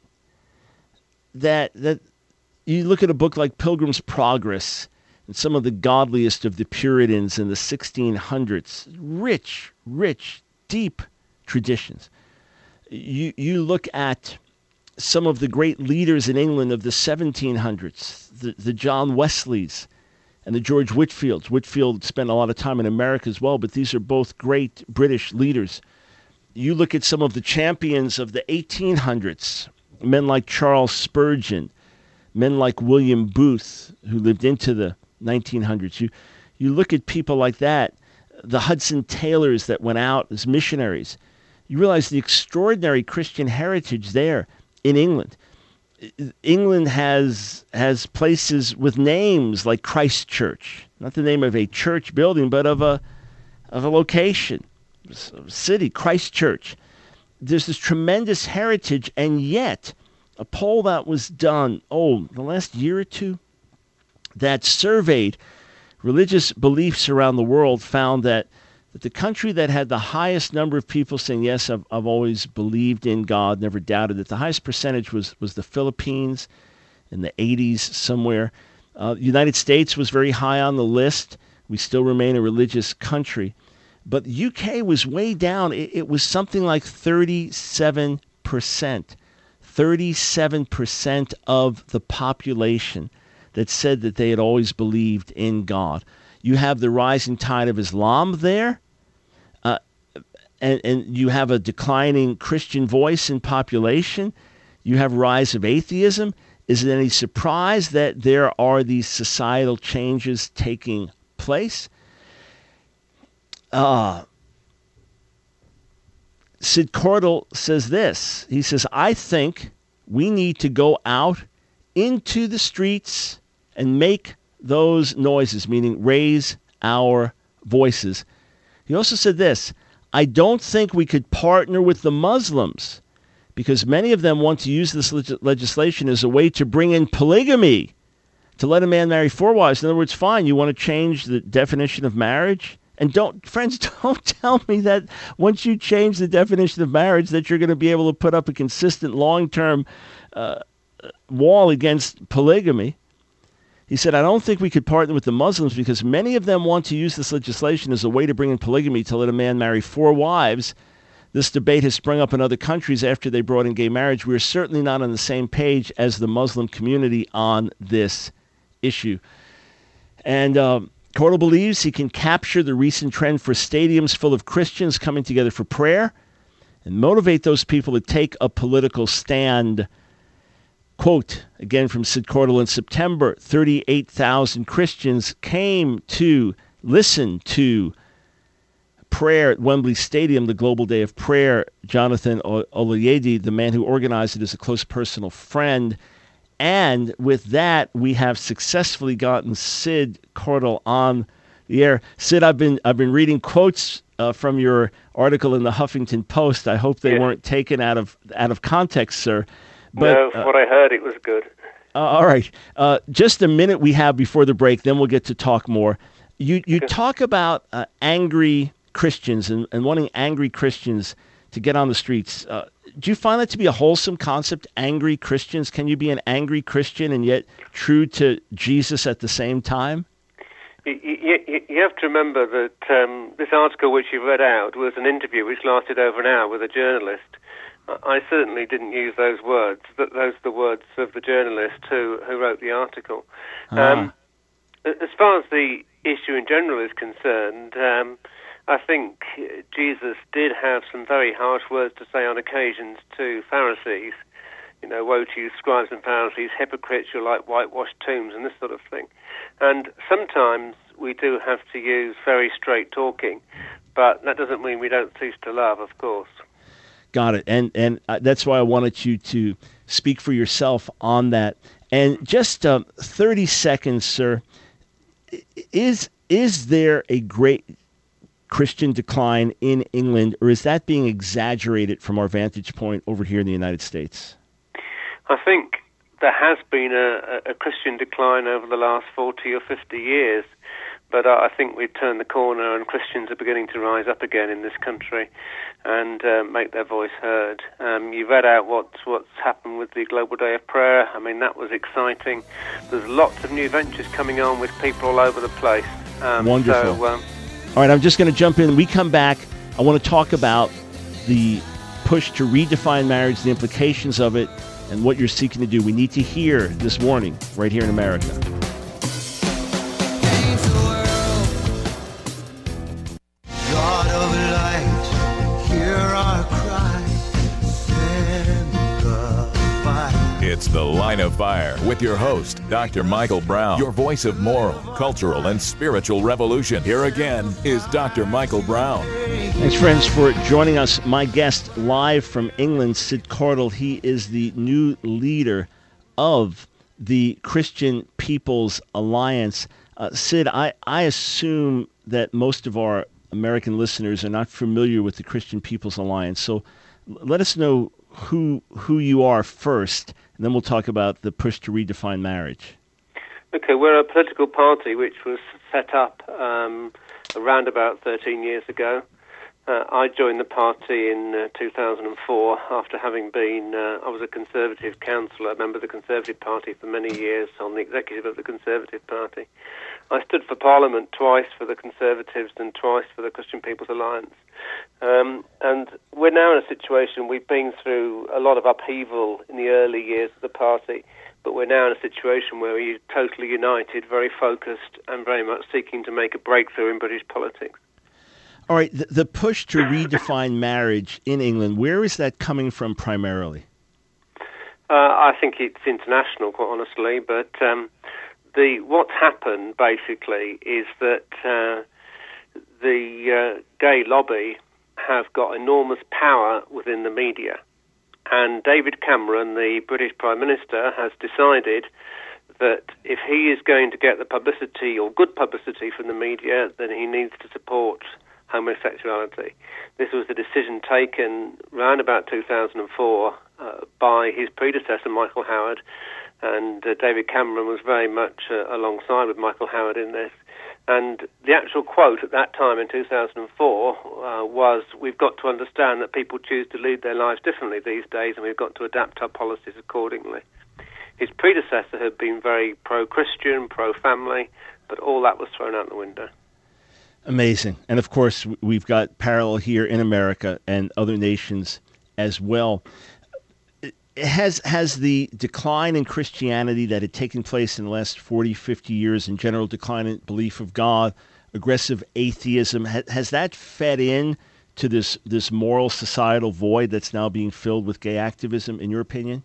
That that you look at a book like Pilgrim's Progress and some of the godliest of the Puritans in the sixteen hundreds, rich, rich, deep traditions. You you look at some of the great leaders in England of the seventeen hundreds, the, the John Wesleys and the George Whitefields. Whitefield spent a lot of time in America as well, but these are both great British leaders. You look at some of the champions of the eighteen hundreds, men like Charles Spurgeon, men like William Booth, who lived into the nineteen hundreds. You, you look at people like that, the Hudson Taylors that went out as missionaries. You realize the extraordinary Christian heritage there in England. England has has places with names like Christ Church, not the name of a church building, but of a of a location, a city, Christ Church. There's this tremendous heritage, and yet a poll that was done, oh, the last year or two, that surveyed religious beliefs around the world found that that the country that had the highest number of people saying, yes, I've, I've always believed in God, never doubted it, the highest percentage was, was the Philippines in the eighties somewhere. Uh, the United States was very high on the list. We still remain a religious country. But the U K was way down. It, it was something like thirty-seven percent. thirty-seven percent of the population that said that they had always believed in God. You have the rising tide of Islam there. Uh, and, and you have a declining Christian voice in population. You have rise of atheism. Is it any surprise that there are these societal changes taking place? Uh, Sid Cordell says this. He says, I think we need to go out into the streets and make those noises, meaning raise our voices. He also said this, I don't think we could partner with the Muslims because many of them want to use this leg- legislation as a way to bring in polygamy, to let a man marry four wives. In other words, fine, you want to change the definition of marriage? And don't, friends, don't tell me that once you change the definition of marriage that you're going to be able to put up a consistent long-term uh, wall against polygamy. He said, I don't think we could partner with the Muslims because many of them want to use this legislation as a way to bring in polygamy, to let a man marry four wives. This debate has sprung up in other countries after they brought in gay marriage. We are certainly not on the same page as the Muslim community on this issue. And um, Cordell believes he can capture the recent trend for stadiums full of Christians coming together for prayer and motivate those people to take a political stand. Quote, again from Sid Cordell, in September, thirty-eight thousand Christians came to listen to prayer at Wembley Stadium, the Global Day of Prayer. Jonathan Oluyede, the man who organized it, is a close personal friend. And with that, we have successfully gotten Sid Cordell on the air. Sid, I've been I've been reading quotes uh, from your article in the Huffington Post. I hope they yeah. weren't taken out of out of context, sir. But, no, from uh, what I heard, it was good. Uh, all right. Uh, just a minute we have before the break, then we'll get to talk more. You you okay. talk about uh, angry Christians and, and wanting angry Christians to get on the streets. Uh, do you find that to be a wholesome concept, angry Christians? Can you be an angry Christian and yet true to Jesus at the same time? You, you, you have to remember that um, this article which you read out was an interview which lasted over an hour with a journalist. I certainly didn't use those words. Those are the words of the journalist who, who wrote the article. Ah. Um, as far as the issue in general is concerned, um, I think Jesus did have some very harsh words to say on occasions to Pharisees. You know, woe to you, scribes and Pharisees, hypocrites, you're like whitewashed tombs, and this sort of thing. And sometimes we do have to use very straight talking, but that doesn't mean we don't cease to love, of course. Got it. And and uh, that's why I wanted you to speak for yourself on that. And just um, thirty seconds, sir. Is is there a great Christian decline in England, or is that being exaggerated from our vantage point over here in the United States? I think there has been a, a Christian decline over the last forty or fifty years, but I think we've turned the corner and Christians are beginning to rise up again in this country and uh, make their voice heard. Um, you read out what's, what's happened with the Global Day of Prayer. I mean, that was exciting. There's lots of new ventures coming on with people all over the place. Um, Wonderful. So, um, all right, I'm just going to jump in. When we come back, I want to talk about the push to redefine marriage, the implications of it, and what you're seeking to do. We need to hear this warning right here in America. God of light, hear our cry, send goodbye. It's The Line of Fire with your host, Doctor Michael Brown, your voice of moral, cultural, and spiritual revolution. Here again is Doctor Michael Brown. Thanks, friends, for joining us. My guest live from England, Sid Cardle. He is the new leader of the Christian People's Alliance. Uh, Sid, I, I assume that most of our American listeners are not familiar with the Christian People's Alliance. So let us know who who you are first, and then we'll talk about the push to redefine marriage. Okay, we're a political party which was set up um, around about thirteen years ago. Uh, I joined the party in uh, two thousand four after having been, uh, I was a Conservative councillor, a member of the Conservative Party for many years, on the executive of the Conservative Party. I stood for Parliament twice for the Conservatives and twice for the Christian People's Alliance. Um, and we're now in a situation, we've been through a lot of upheaval in the early years of the party, but we're now in a situation where we're totally united, very focused, and very much seeking to make a breakthrough in British politics. All right, the, the push to redefine marriage in England, where is that coming from primarily? Uh, I think it's international, quite honestly, but um, the what's happened, basically, is that uh, the uh, gay lobby have got enormous power within the media. And David Cameron, the British Prime Minister, has decided that if he is going to get the publicity, or good publicity from the media, then he needs to support homosexuality. This was the decision taken around about two thousand four uh, by his predecessor, Michael Howard, and uh, David Cameron was very much uh, alongside with Michael Howard in this. And the actual quote at that time in two thousand four uh, was, "We've got to understand that people choose to lead their lives differently these days, and we've got to adapt our policies accordingly." His predecessor had been very pro-Christian, pro-family, but all that was thrown out the window. Amazing. And of course, we've got parallel here in America and other nations as well. Has has the decline in Christianity that had taken place in the last forty, fifty years, in general decline in belief of God, aggressive atheism, has, has that fed in to this, this moral societal void that's now being filled with gay activism, in your opinion?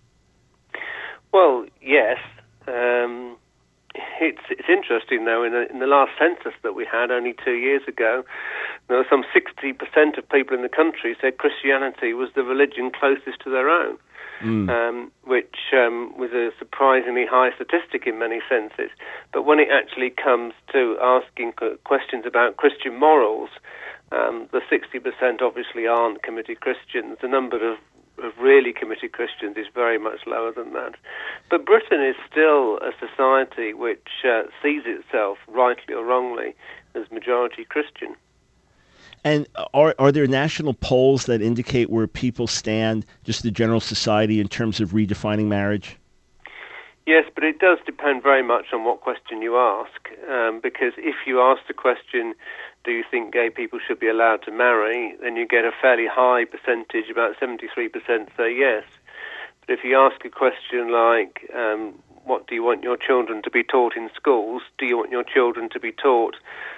Well, yes. Um, it's it's interesting, though, in the, in the last census that we had only two years ago, there were some sixty percent of people in the country said Christianity was the religion closest to their own. Mm. Um, which um, was a surprisingly high statistic in many senses. But when it actually comes to asking questions about Christian morals, um, the sixty percent obviously aren't committed Christians. The number of, of really committed Christians is very much lower than that. But Britain is still a society which uh, sees itself, rightly or wrongly, as majority Christian. And are are there national polls that indicate where people stand, just the general society, in terms of redefining marriage? Yes, but it does depend very much on what question you ask. Um, because if you ask the question, do you think gay people should be allowed to marry, then you get a fairly high percentage, about seventy-three percent say yes. But if you ask a question like, um, what do you want your children to be taught in schools? Do you want your children to be taught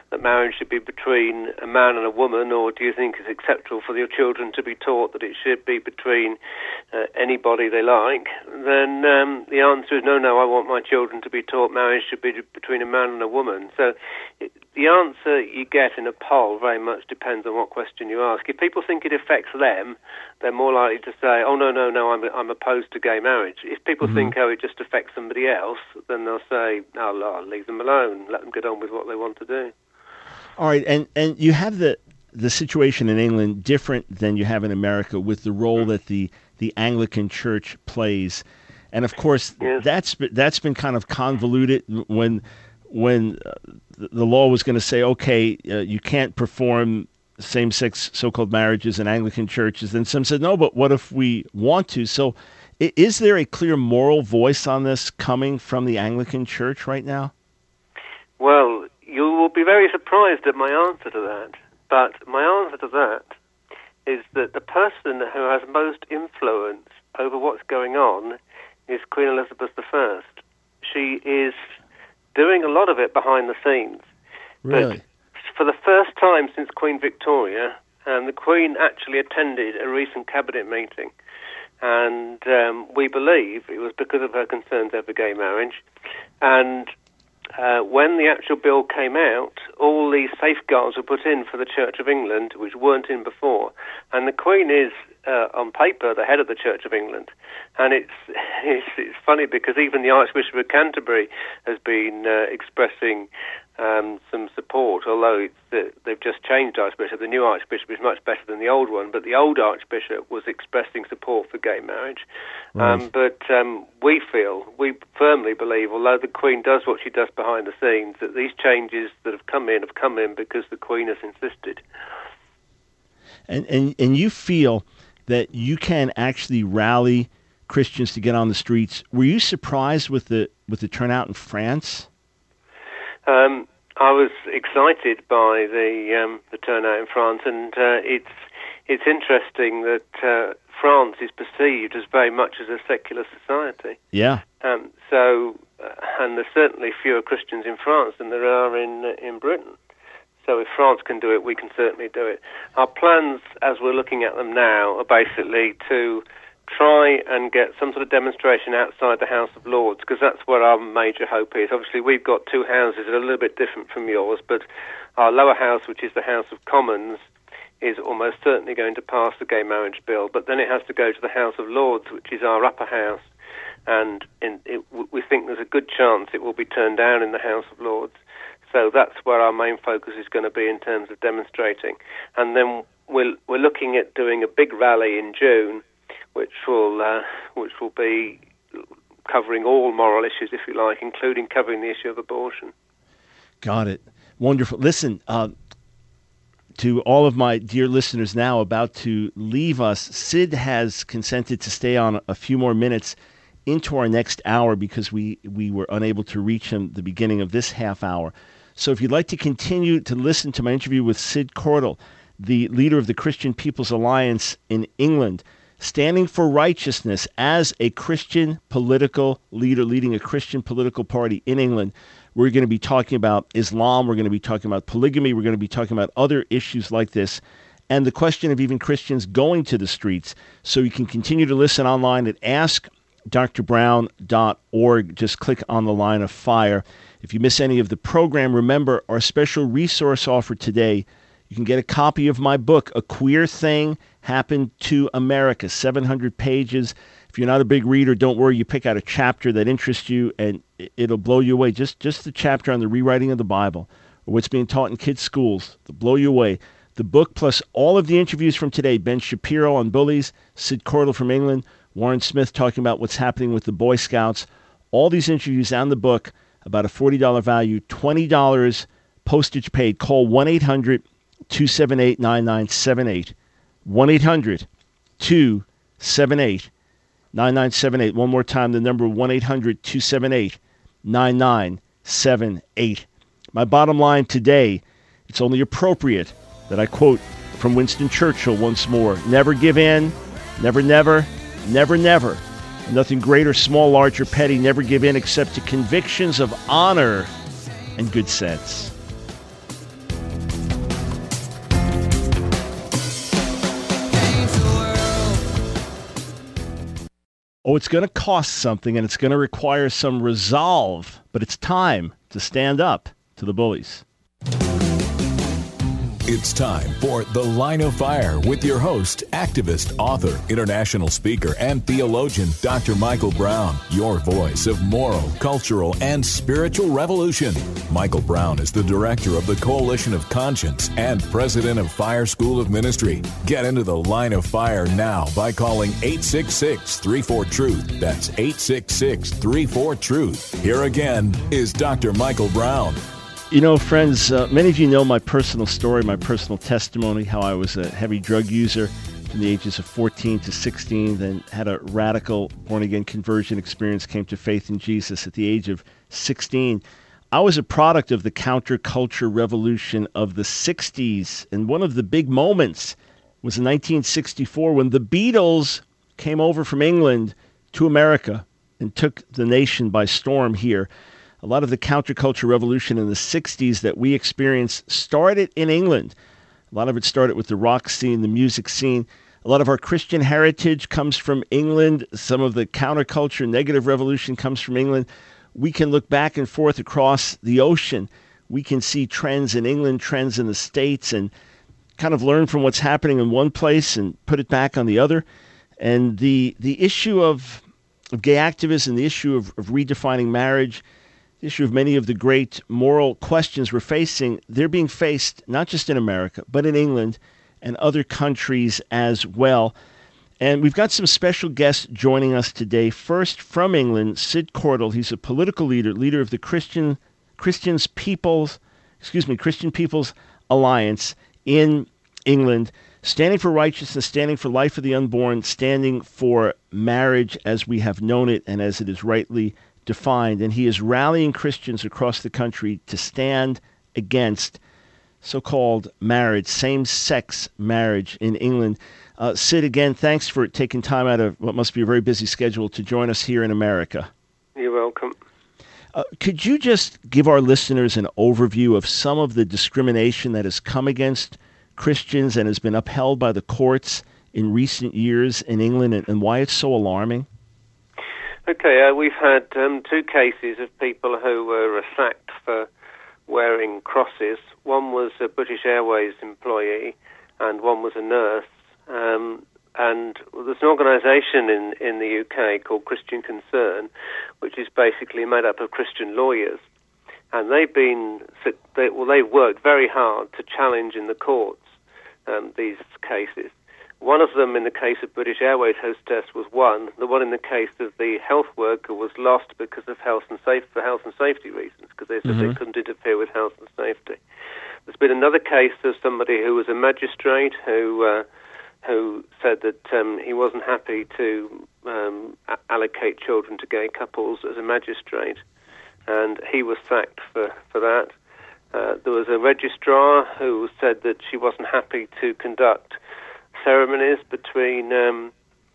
that marriage should be between a man and a woman, or do you think it's acceptable for your children to be taught that it should be between uh, anybody they like, then um, the answer is no, no, I want my children to be taught marriage should be between a man and a woman. So it, the answer you get in a poll very much depends on what question you ask. If people think it affects them, they're more likely to say, oh, no, no, no, I'm, I'm opposed to gay marriage. If people mm-hmm. think, oh, it just affects somebody else, then they'll say, oh, I'll leave them alone, let them get on with what they want to do. All right, and, and you have the the situation in England different than you have in America with the role mm-hmm. that the, the Anglican Church plays. And, of course, yes. that's, that's been kind of convoluted when when uh, the law was going to say, okay, uh, you can't perform same-sex so-called marriages in Anglican churches. Then some said, no, but what if we want to? So is there a clear moral voice on this coming from the Anglican Church right now? Well, you will be very surprised at my answer to that. But my answer to that is that the person who has most influence over what's going on is Queen Elizabeth the First. She is doing a lot of it behind the scenes. Really? But for the first time since Queen Victoria, um, the Queen actually attended a recent cabinet meeting. And um, we believe it was because of her concerns over gay marriage. And uh, when the actual bill came out, all these safeguards were put in for the Church of England, which weren't in before. And the Queen is, uh, on paper, the head of the Church of England. And it's, it's, it's funny because even the Archbishop of Canterbury has been uh, expressing um, some support, although it's, uh, they've just changed Archbishop. The new Archbishop is much better than the old one, but the old Archbishop was expressing support for gay marriage. Right. Um, but um, we feel, we firmly believe, although the Queen does what she does behind the scenes, that these changes that have come in have come in because the Queen has insisted. And and, and you feel that you can actually rally Christians to get on the streets. Were you surprised with the with the turnout in France? Um, I was excited by the um, the turnout in France, and uh, it's it's interesting that uh, France is perceived as very much as a secular society. Yeah. Um, so, uh, and there's certainly fewer Christians in France than there are in uh, in Britain. So if France can do it, we can certainly do it. Our plans, as we're looking at them now, are basically to try and get some sort of demonstration outside the House of Lords, because that's where our major hope is. Obviously, we've got two houses that are a little bit different from yours, but our lower house, which is the House of Commons, is almost certainly going to pass the gay marriage bill, but then it has to go to the House of Lords, which is our upper house, and in, it, we think there's a good chance it will be turned down in the House of Lords. So that's where our main focus is going to be in terms of demonstrating. And then we're, we're looking at doing a big rally in June, which will uh, which will be covering all moral issues, if you like, including covering the issue of abortion. Got it. Wonderful. Listen, uh, to all of my dear listeners now about to leave us, Sid has consented to stay on a few more minutes into our next hour because we, we were unable to reach him at the beginning of this half hour. So if you'd like to continue to listen to my interview with Sid Cordell, the leader of the Christian People's Alliance in England, standing for righteousness as a Christian political leader, leading a Christian political party in England, we're going to be talking about Islam, we're going to be talking about polygamy, we're going to be talking about other issues like this, and the question of even Christians going to the streets. So you can continue to listen online at ask d r brown dot org. Just click on the line of fire. If you miss any of the program, remember our special resource offer today. You can get a copy of my book, A Queer Thing Happened to America, seven hundred pages. If you're not a big reader, don't worry. You pick out a chapter that interests you, and it'll blow you away. Just, just the chapter on the rewriting of the Bible, or what's being taught in kids' schools, it'll blow you away. The book plus all of the interviews from today, Ben Shapiro on bullies, Sid Cordell from England, Warren Smith talking about what's happening with the Boy Scouts, all these interviews and the book, about a forty dollars value, twenty dollars postage paid. Call one eight hundred two seven eight nine nine seven eight. one eight hundred two seven eight nine nine seven eight. One more time, the number one eight hundred two seven eight nine nine seven eight. My bottom line today, it's only appropriate that I quote from Winston Churchill once more. Never give in, never, never, never, never. Nothing great or small, large or petty, never give in except to convictions of honor and good sense. Oh, it's going to cost something, and it's going to require some resolve, but it's time to stand up to the bullies. It's time for The Line of Fire with your host, activist, author, international speaker, and theologian, Doctor Michael Brown, your voice of moral, cultural, and spiritual revolution. Michael Brown is the director of the Coalition of Conscience and president of Fire School of Ministry. Get into The Line of Fire now by calling eight six six, three four, truth. That's eight six six, three four, truth. Here again is Doctor Michael Brown. You know, friends, uh, many of you know my personal story, my personal testimony, how I was a heavy drug user from the ages of fourteen to sixteen, then had a radical born-again conversion experience, came to faith in Jesus at the age of sixteen. I was a product of the counterculture revolution of the sixties, and one of the big moments was in nineteen sixty-four when the Beatles came over from England to America and took the nation by storm here. A lot of the counterculture revolution in the sixties that we experienced started in England. A lot of it started with the rock scene, the music scene. A lot of our Christian heritage comes from England. Some of the counterculture, negative revolution comes from England. We can look back and forth across the ocean. We can see trends in England, trends in the States, and kind of learn from what's happening in one place and put it back on the other. And the the issue of, of gay activism, the issue of, of redefining marriage, the issue of many of the great moral questions we're facing, they're being faced not just in America, but in England and other countries as well. And we've got some special guests joining us today. First, from England, Sid Cordell. He's a political leader, leader of the Christian Christians People's, excuse me, Christian People's Alliance in England, standing for righteousness, standing for life of the unborn, standing for marriage as we have known it and as it is rightly defined. And he is rallying Christians across the country to stand against so-called marriage, same-sex marriage in England. Uh, Sid, again, thanks for taking time out of what must be a very busy schedule to join us here in America. You're welcome. Uh, could you just give our listeners an overview of some of the discrimination that has come against Christians and has been upheld by the courts in recent years in England, and, and why it's so alarming? Okay, uh, we've had um, two cases of people who were sacked for wearing crosses. One was a British Airways employee and one was a nurse. Um, and there's an organisation in, in the U K called Christian Concern, which is basically made up of Christian lawyers. And they've been, they, well, they've worked very hard to challenge in the courts um, these cases. One of them, in the case of British Airways hostess, was won. The one in the case of the health worker was lost because of health and safe for health and safety reasons, because they said mm-hmm. they couldn't interfere with health and safety. There's been another case of somebody who was a magistrate who uh, who said that um, he wasn't happy to um, a- allocate children to gay couples as a magistrate, and he was sacked for for that. Uh, there was a registrar who said that she wasn't happy to conduct ceremonies between um,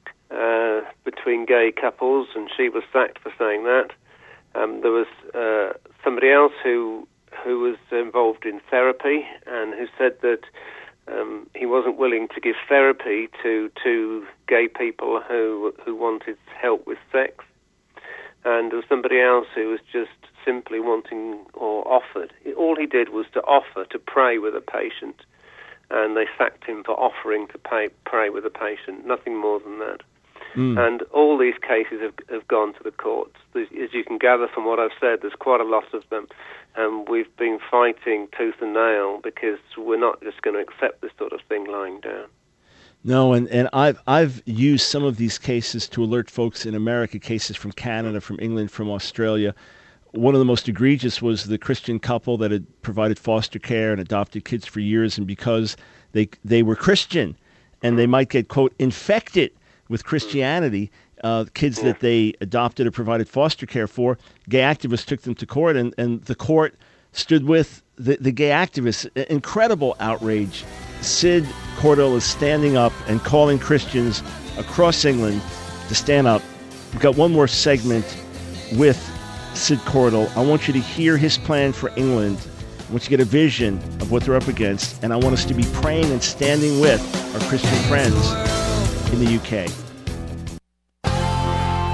uh, between gay couples, and she was sacked for saying that. Um, there was uh, somebody else who who was involved in therapy and who said that um, he wasn't willing to give therapy to to gay people who who wanted help with sex. And there was somebody else who was just simply wanting or offered. All he did was to offer to pray with a patient. And they sacked him for offering to pay, pray with a patient, nothing more than that. Mm. And all these cases have, have gone to the courts. There's, as you can gather from what I've said, there's quite a lot of them. And we've been fighting tooth and nail because we're not just going to accept this sort of thing lying down. No, and, and I've, I've used some of these cases to alert folks in America, cases from Canada, from England, from Australia. One of the most egregious was the Christian couple that had provided foster care and adopted kids for years, and because they they were Christian and they might get, quote, infected with Christianity, uh, kids that they adopted or provided foster care for, gay activists took them to court, and, and the court stood with the, the gay activists. Incredible outrage. Sid Cordell is standing up and calling Christians across England to stand up. We've got one more segment with Sid Cordell. I want you to hear his plan for England. I want you to get a vision of what they're up against, and I want us to be praying and standing with our Christian friends in the U K.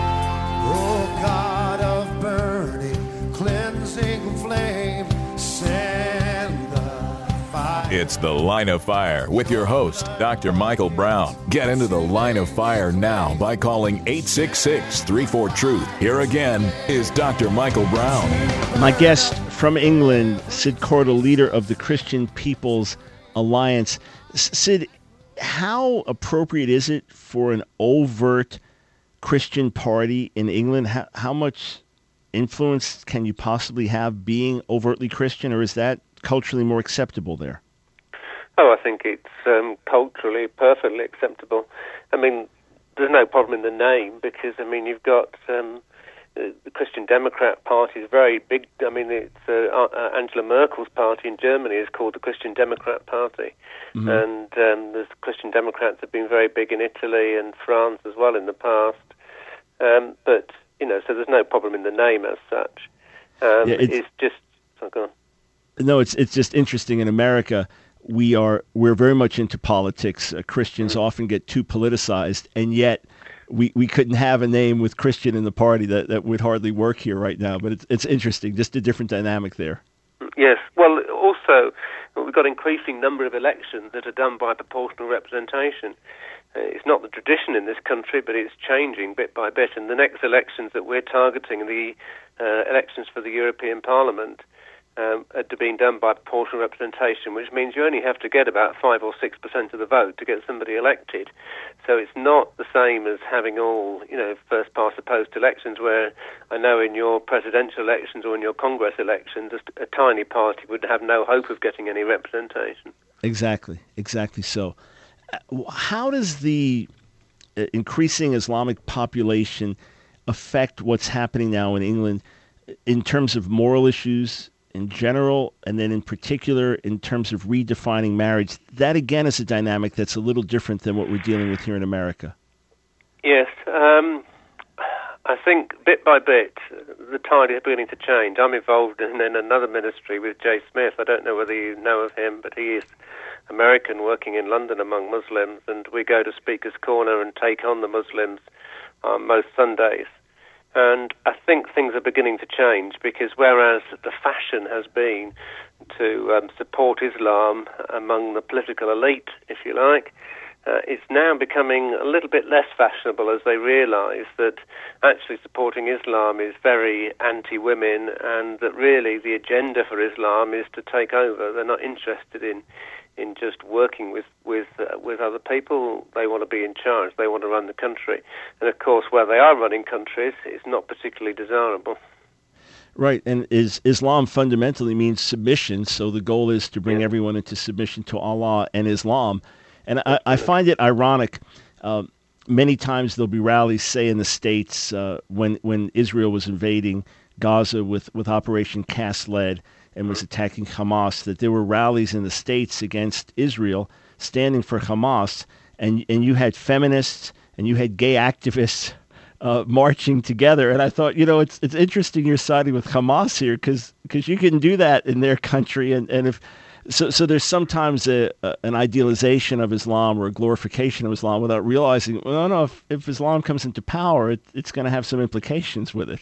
It's The Line of Fire with your host, Doctor Michael Brown. Get into The Line of Fire now by calling eight six six, three four, truth. Here again is Doctor Michael Brown. My guest from England, Sid Cordell, leader of the Christian People's Alliance. Sid, how appropriate is it for an overt Christian party in England? How, how much influence can you possibly have being overtly Christian, or is that culturally more acceptable there? Oh, I think it's um, culturally perfectly acceptable. I mean, there's no problem in the name because, I mean, you've got um, the Christian Democrat Party is very big. I mean, it's uh, uh, Angela Merkel's party in Germany is called the Christian Democrat Party. Mm-hmm. And um, the Christian Democrats have been very big in Italy and France as well in the past. Um, but, you know, so there's no problem in the name as such. Um, yeah, it's, it's just... Oh, go on. No, it's it's just interesting. In America, we are we're very much into politics. Uh, Christians mm-hmm. often get too politicized, and yet we, we couldn't have a name with Christian in the party that, that would hardly work here right now. But it's it's interesting, just a different dynamic there. Yes. Well, also we've got increasing number of elections that are done by proportional representation. Uh, it's not the tradition in this country, but it's changing bit by bit. And the next elections that we're targeting, the uh, elections for the European Parliament, Um, are being done by proportional representation, which means you only have to get about five or six percent of the vote to get somebody elected. So it's not the same as having all, you know, first past the post elections, where I know in your presidential elections or in your Congress elections, a, a tiny party would have no hope of getting any representation. Exactly, exactly so. How does the increasing Islamic population affect what's happening now in England in terms of moral issues in general, and then in particular in terms of redefining marriage? That, again, is a dynamic that's a little different than what we're dealing with here in America. Yes. Um, I think bit by bit, the tide is beginning to change. I'm involved in, in another ministry with Jay Smith. I don't know whether you know of him, but he is American working in London among Muslims, and we go to Speaker's Corner and take on the Muslims on most Sundays. And I think things are beginning to change, because whereas the fashion has been to um, support Islam among the political elite, if you like, uh, it's now becoming a little bit less fashionable as they realise that actually supporting Islam is very anti-women, and that really the agenda for Islam is to take over. They're not interested in in just working with with uh, with other people. They want to be in charge. They want to run the country. And of course, where they are running countries, it's not particularly desirable. Right, and is Islam fundamentally means submission, so the goal is to bring yeah. everyone into submission to Allah and Islam. And I, I find it ironic, uh, many times there'll be rallies, say in the States, uh, when, when Israel was invading Gaza with, with Operation Cast Lead, and was attacking Hamas, that there were rallies in the States against Israel standing for Hamas, and and you had feminists and you had gay activists uh, marching together. And I thought, you know, it's it's interesting you're siding with Hamas here, because because you can do that in their country. And, and if so, so there's sometimes a, a, an idealization of Islam or a glorification of Islam without realizing, well, no, no, if, if Islam comes into power, it, it's going to have some implications with it.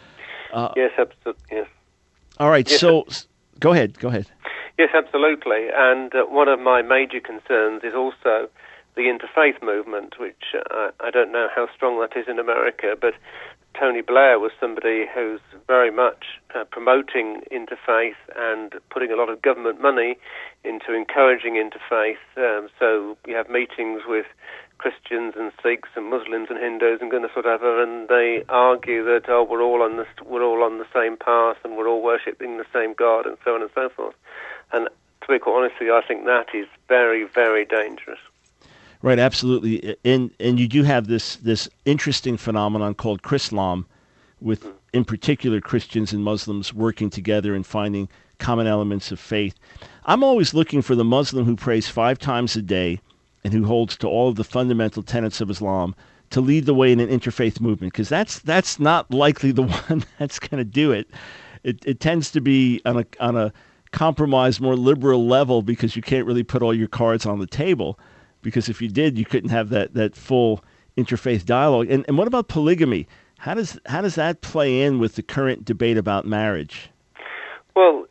Uh, yes, absolutely, yes. All right, yes, so go ahead, go ahead. Yes, absolutely. And uh, one of my major concerns is also the interfaith movement, which uh, I don't know how strong that is in America, but Tony Blair was somebody who's very much uh, promoting interfaith and putting a lot of government money into encouraging interfaith. Um, so you have meetings with Christians and Sikhs and Muslims and Hindus and goodness whatever, and they argue that oh we're all on the we're all on the same path and we're all worshipping the same God and so on and so forth. And to be quite honest with you, I think that is very, very dangerous. Right, absolutely. And and you do have this this interesting phenomenon called Chrislam, with in particular Christians and Muslims working together and finding common elements of faith. I'm always looking for the Muslim who prays five times a day and who holds to all of the fundamental tenets of Islam to lead the way in an interfaith movement, because that's that's not likely the one that's going to do it. It it tends to be on a on a compromised, more liberal level, because you can't really put all your cards on the table. Because if you did, you couldn't have that, that full interfaith dialogue. And and what about polygamy? How does how does that play in with the current debate about marriage? Well,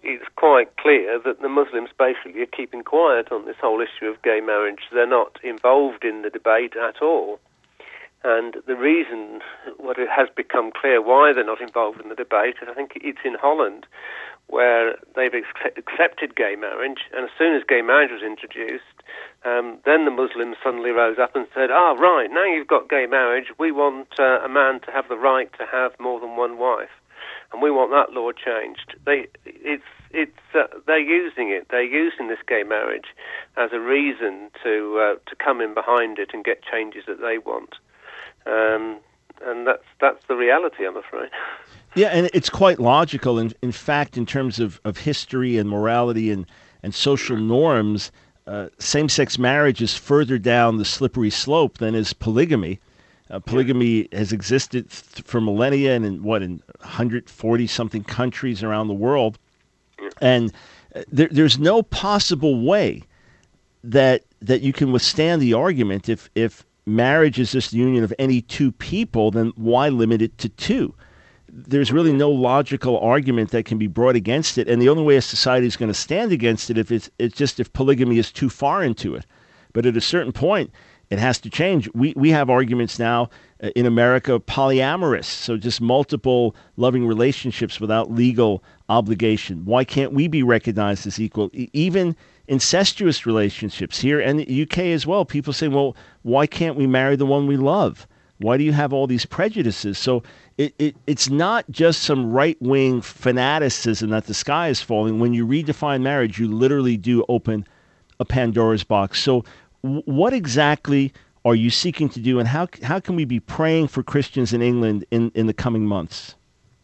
it's quite clear that the Muslims basically are keeping quiet on this whole issue of gay marriage. They're not involved in the debate at all. And the reason, what it has become clear why they're not involved in the debate, is I think it's in Holland, where they've ex- accepted gay marriage, and as soon as gay marriage was introduced, um, then the Muslims suddenly rose up and said, "Ah, oh, right, now you've got gay marriage, we want uh, a man to have the right to have more than one wife, and we want that law changed." They, it's, it's, uh, they're using it. They're using this gay marriage as a reason to uh, to come in behind it and get changes that they want. Um, and that's that's the reality, I'm afraid. Yeah, and it's quite logical. In, in fact, in terms of, of history and morality and, and social norms, uh, same-sex marriage is further down the slippery slope than is polygamy. Uh, polygamy yeah. has existed th- for millennia and in, what, in one hundred forty-something countries around the world. Yeah. And uh, there, there's no possible way that that you can withstand the argument if, if marriage is just the union of any two people, then why limit it to two? There's really no logical argument that can be brought against it, and the only way a society is going to stand against it if it's it's just if polygamy is too far into it. But at a certain point, it has to change. We we have arguments now uh, in America polyamorous, so just multiple loving relationships without legal obligation. Why can't we be recognized as equal? E- even incestuous relationships here and the U K as well. People say, well, why can't we marry the one we love? Why do you have all these prejudices? So it, it it's not just some right-wing fanaticism that the sky is falling. When you redefine marriage, you literally do open a Pandora's box. So w- what exactly are you seeking to do, and how how can we be praying for Christians in England in, in the coming months?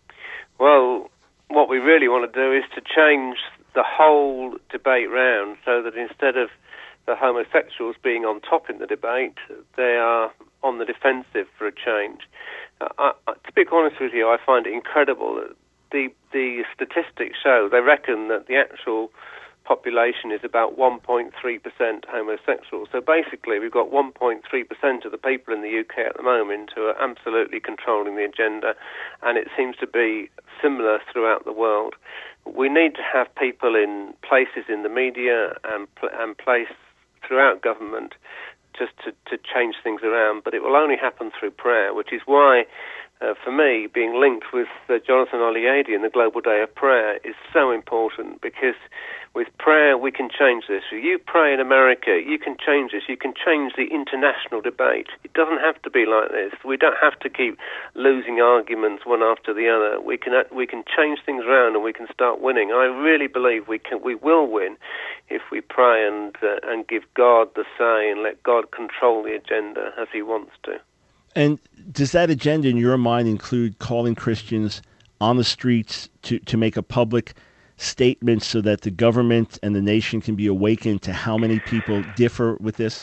Well, what we really want to do is to change the whole debate round so that instead of the homosexuals being on top in the debate, they are on the defensive for a change. Uh, I, to be honest with you, I find it incredible that the the statistics show, they reckon that the actual population is about one point three percent homosexual. So basically we've got one point three percent of the people in the U K at the moment who are absolutely controlling the agenda, and it seems to be similar throughout the world. We need to have people in places in the media and, and place throughout government just to, to change things around, but it will only happen through prayer, which is why, uh, for me, being linked with uh, Jonathan Oliade and the Global Day of Prayer is so important, because with prayer we can change this. If you pray in America, you can change this. You can change the international debate. It doesn't have to be like this. We don't have to keep losing arguments one after the other. We can we can change things around and we can start winning. I really believe we can we will win if we pray and uh, and give God the say and let God control the agenda as He wants to. And does that agenda in your mind include calling Christians on the streets to, to make a public statement so that the government and the nation can be awakened to how many people differ with this?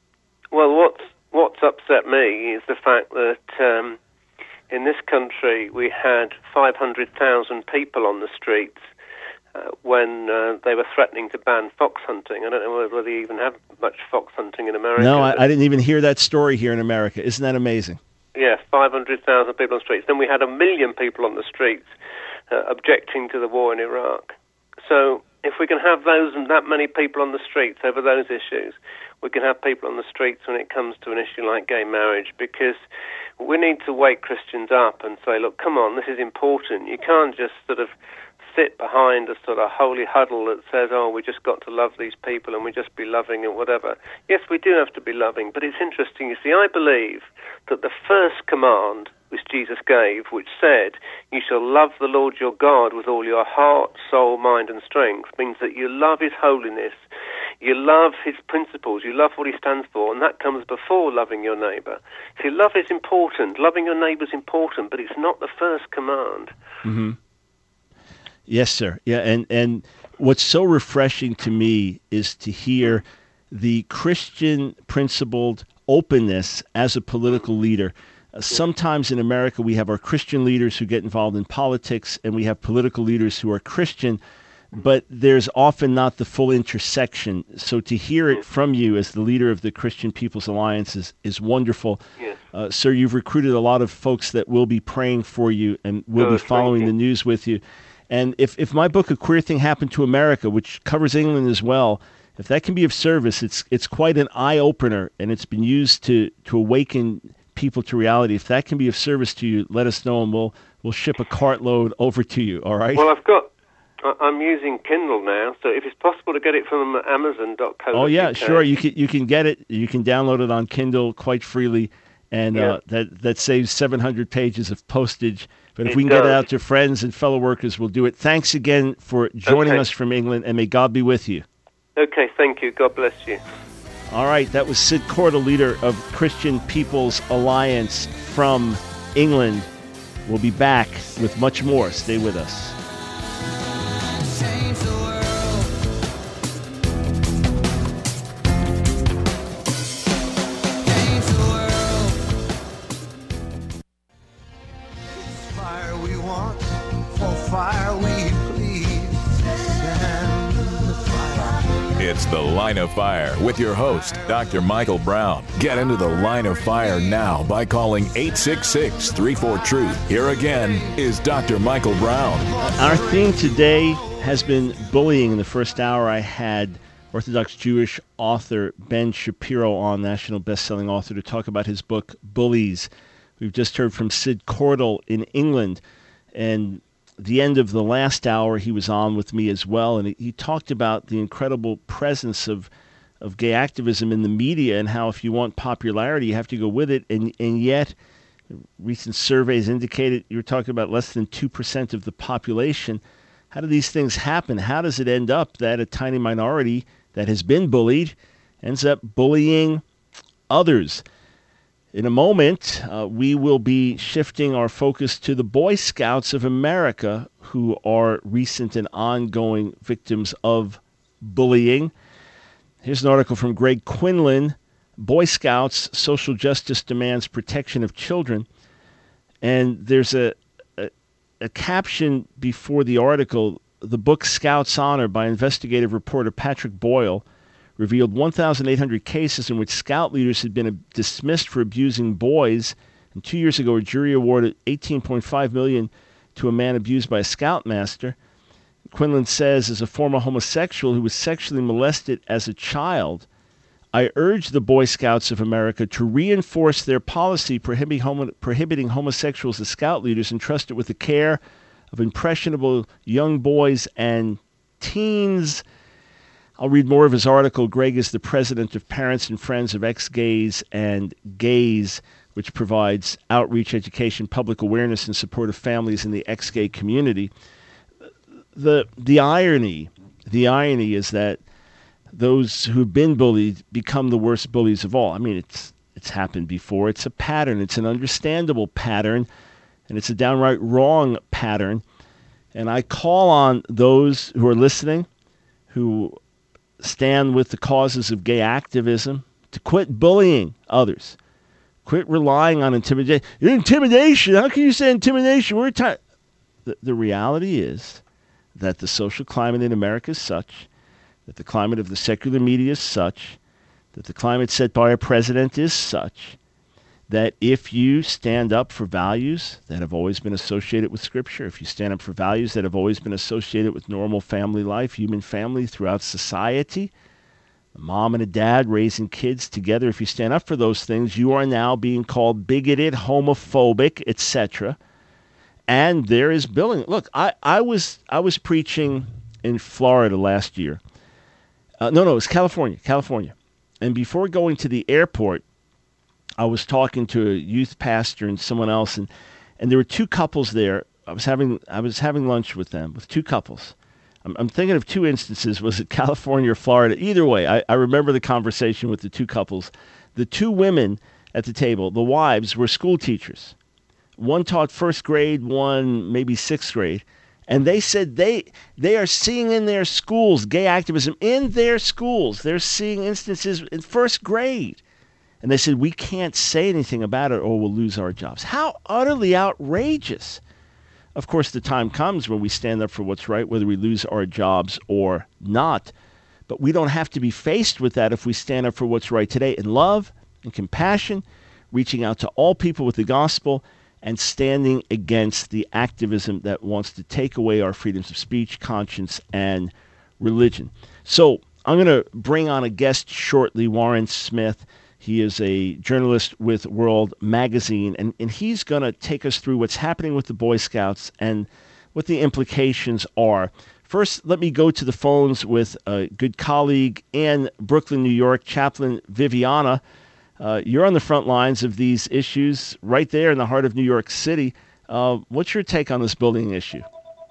Well, what's, what's upset me is the fact that um, in this country we had five hundred thousand people on the streets uh, when uh, they were threatening to ban fox hunting. I don't know whether they even have much fox hunting in America. No, I, I didn't even hear that story here in America. Isn't that amazing? Yeah, five hundred thousand people on the streets. Then we had a million people on the streets uh, objecting to the war in Iraq. So if we can have those and that many people on the streets over those issues, we can have people on the streets when it comes to an issue like gay marriage, because we need to wake Christians up and say, look, come on, this is important. You can't just sort of sit behind a sort of holy huddle that says, oh, we just got to love these people and we just be loving and whatever. Yes, we do have to be loving, but it's interesting. You see, I believe that the first command which Jesus gave, which said, you shall love the Lord your God with all your heart, soul, mind and strength, means that you love His holiness, you love His principles, you love what He stands for, and that comes before loving your neighbour. See, love is important, loving your neighbour is important, but it's not the first command. Mm-hmm. Yes, sir. Yeah, and, and what's so refreshing to me is to hear the Christian principled openness as a political leader. Uh, sometimes in America we have our Christian leaders who get involved in politics, and we have political leaders who are Christian, but there's often not the full intersection. So to hear it from you as the leader of the Christian People's Alliance is, is wonderful. Yes. Uh, sir, you've recruited a lot of folks that will be praying for you and will oh, be following the news with you. And if, if my book, A Queer Thing Happened to America, which covers England as well, if that can be of service, it's it's quite an eye-opener, and it's been used to, to awaken people to reality. If that can be of service to you, let us know, and we'll we'll ship a cartload over to you, all right? Well, I've got, I'm using Kindle now, so if it's possible to get it from amazon dot co dot uk. Oh, yeah, sure. You can, you can get it. You can download it on Kindle quite freely, and yeah. uh, that, that saves seven hundred pages of postage. But if it we can does. get it out to friends and fellow workers, we'll do it. Thanks again for joining okay. us from England, and may God be with you. Okay, thank you. God bless you. All right, that was Sid Cordell, leader of Christian People's Alliance from England. We'll be back with much more. Stay with us. Fire we want, for fire we plead. Send the fire. It's The Line of Fire with your host, Doctor Michael Brown. Get into the Line of Fire now by calling eight six six, three four, truth. Here again is Doctor Michael Brown. Our theme today has been bullying. In the first hour, I had Orthodox Jewish author Ben Shapiro on, national best-selling author, to talk about his book, Bullies. We've just heard from Sid Cordell in England, and the end of the last hour, he was on with me as well, and he, he talked about the incredible presence of of gay activism in the media and how if you want popularity, you have to go with it, and and yet recent surveys indicated you're talking about less than two percent of the population. How do these things happen? How does it end up that a tiny minority that has been bullied ends up bullying others? In a moment, uh, we will be shifting our focus to the Boy Scouts of America, who are recent and ongoing victims of bullying. Here's an article from Greg Quinlan, Boy Scouts, Social Justice Demands Protection of Children. And there's a, a, a caption before the article. The book Scouts Honor by investigative reporter Patrick Boyle revealed one thousand eight hundred cases in which Scout leaders had been dismissed for abusing boys. And two years ago, a jury awarded eighteen point five million dollars to a man abused by a Scoutmaster. Quinlan says, as a former homosexual who was sexually molested as a child, I urge the Boy Scouts of America to reinforce their policy prohibiting, homo- prohibiting homosexuals as Scout leaders and trust it with the care of impressionable young boys and teens. I'll read more of his article. Greg is the president of Parents and Friends of Ex-Gays and Gays, which provides outreach, education, public awareness in support of families in the ex-gay community. The the irony, the irony is that those who've been bullied become the worst bullies of all. I mean, it's it's happened before. It's a pattern. It's an understandable pattern, and it's a downright wrong pattern. And I call on those who are listening, who stand with the causes of gay activism, to quit bullying others. Quit relying on intimidation. Intimidation? How can you say intimidation? We're ti-. The, the reality is that the social climate in America is such, that the climate of the secular media is such, that the climate set by our president is such, that if you stand up for values that have always been associated with Scripture, if you stand up for values that have always been associated with normal family life, human family throughout society, a mom and a dad raising kids together, if you stand up for those things, you are now being called bigoted, homophobic, et cetera. And there is bullying. Look, I, I was I was preaching in Florida last year. Uh, no, no, it was California, California. And before going to the airport, I was talking to a youth pastor and someone else, and, and there were two couples there. I was having I was having lunch with them, with two couples. I'm, I'm thinking of two instances. Was it California or Florida? Either way, I, I remember the conversation with the two couples. The two women at the table, the wives, were school teachers. One taught first grade, one maybe sixth grade. And they said they they are seeing in their schools gay activism in their schools. They're seeing instances in first grade. And they said, we can't say anything about it or we'll lose our jobs. How utterly outrageous. Of course, the time comes when we stand up for what's right, whether we lose our jobs or not. But we don't have to be faced with that if we stand up for what's right today in love and compassion, reaching out to all people with the gospel, and standing against the activism that wants to take away our freedoms of speech, conscience, and religion. So I'm going to bring on a guest shortly, Warren Smith. He is a journalist with World Magazine, and, and he's going to take us through what's happening with the Boy Scouts and what the implications are. First, let me go to the phones with a good colleague in Brooklyn, New York, Chaplain Viviana. Uh, you're on the front lines of these issues right there in the heart of New York City. Uh, what's your take on this bullying issue?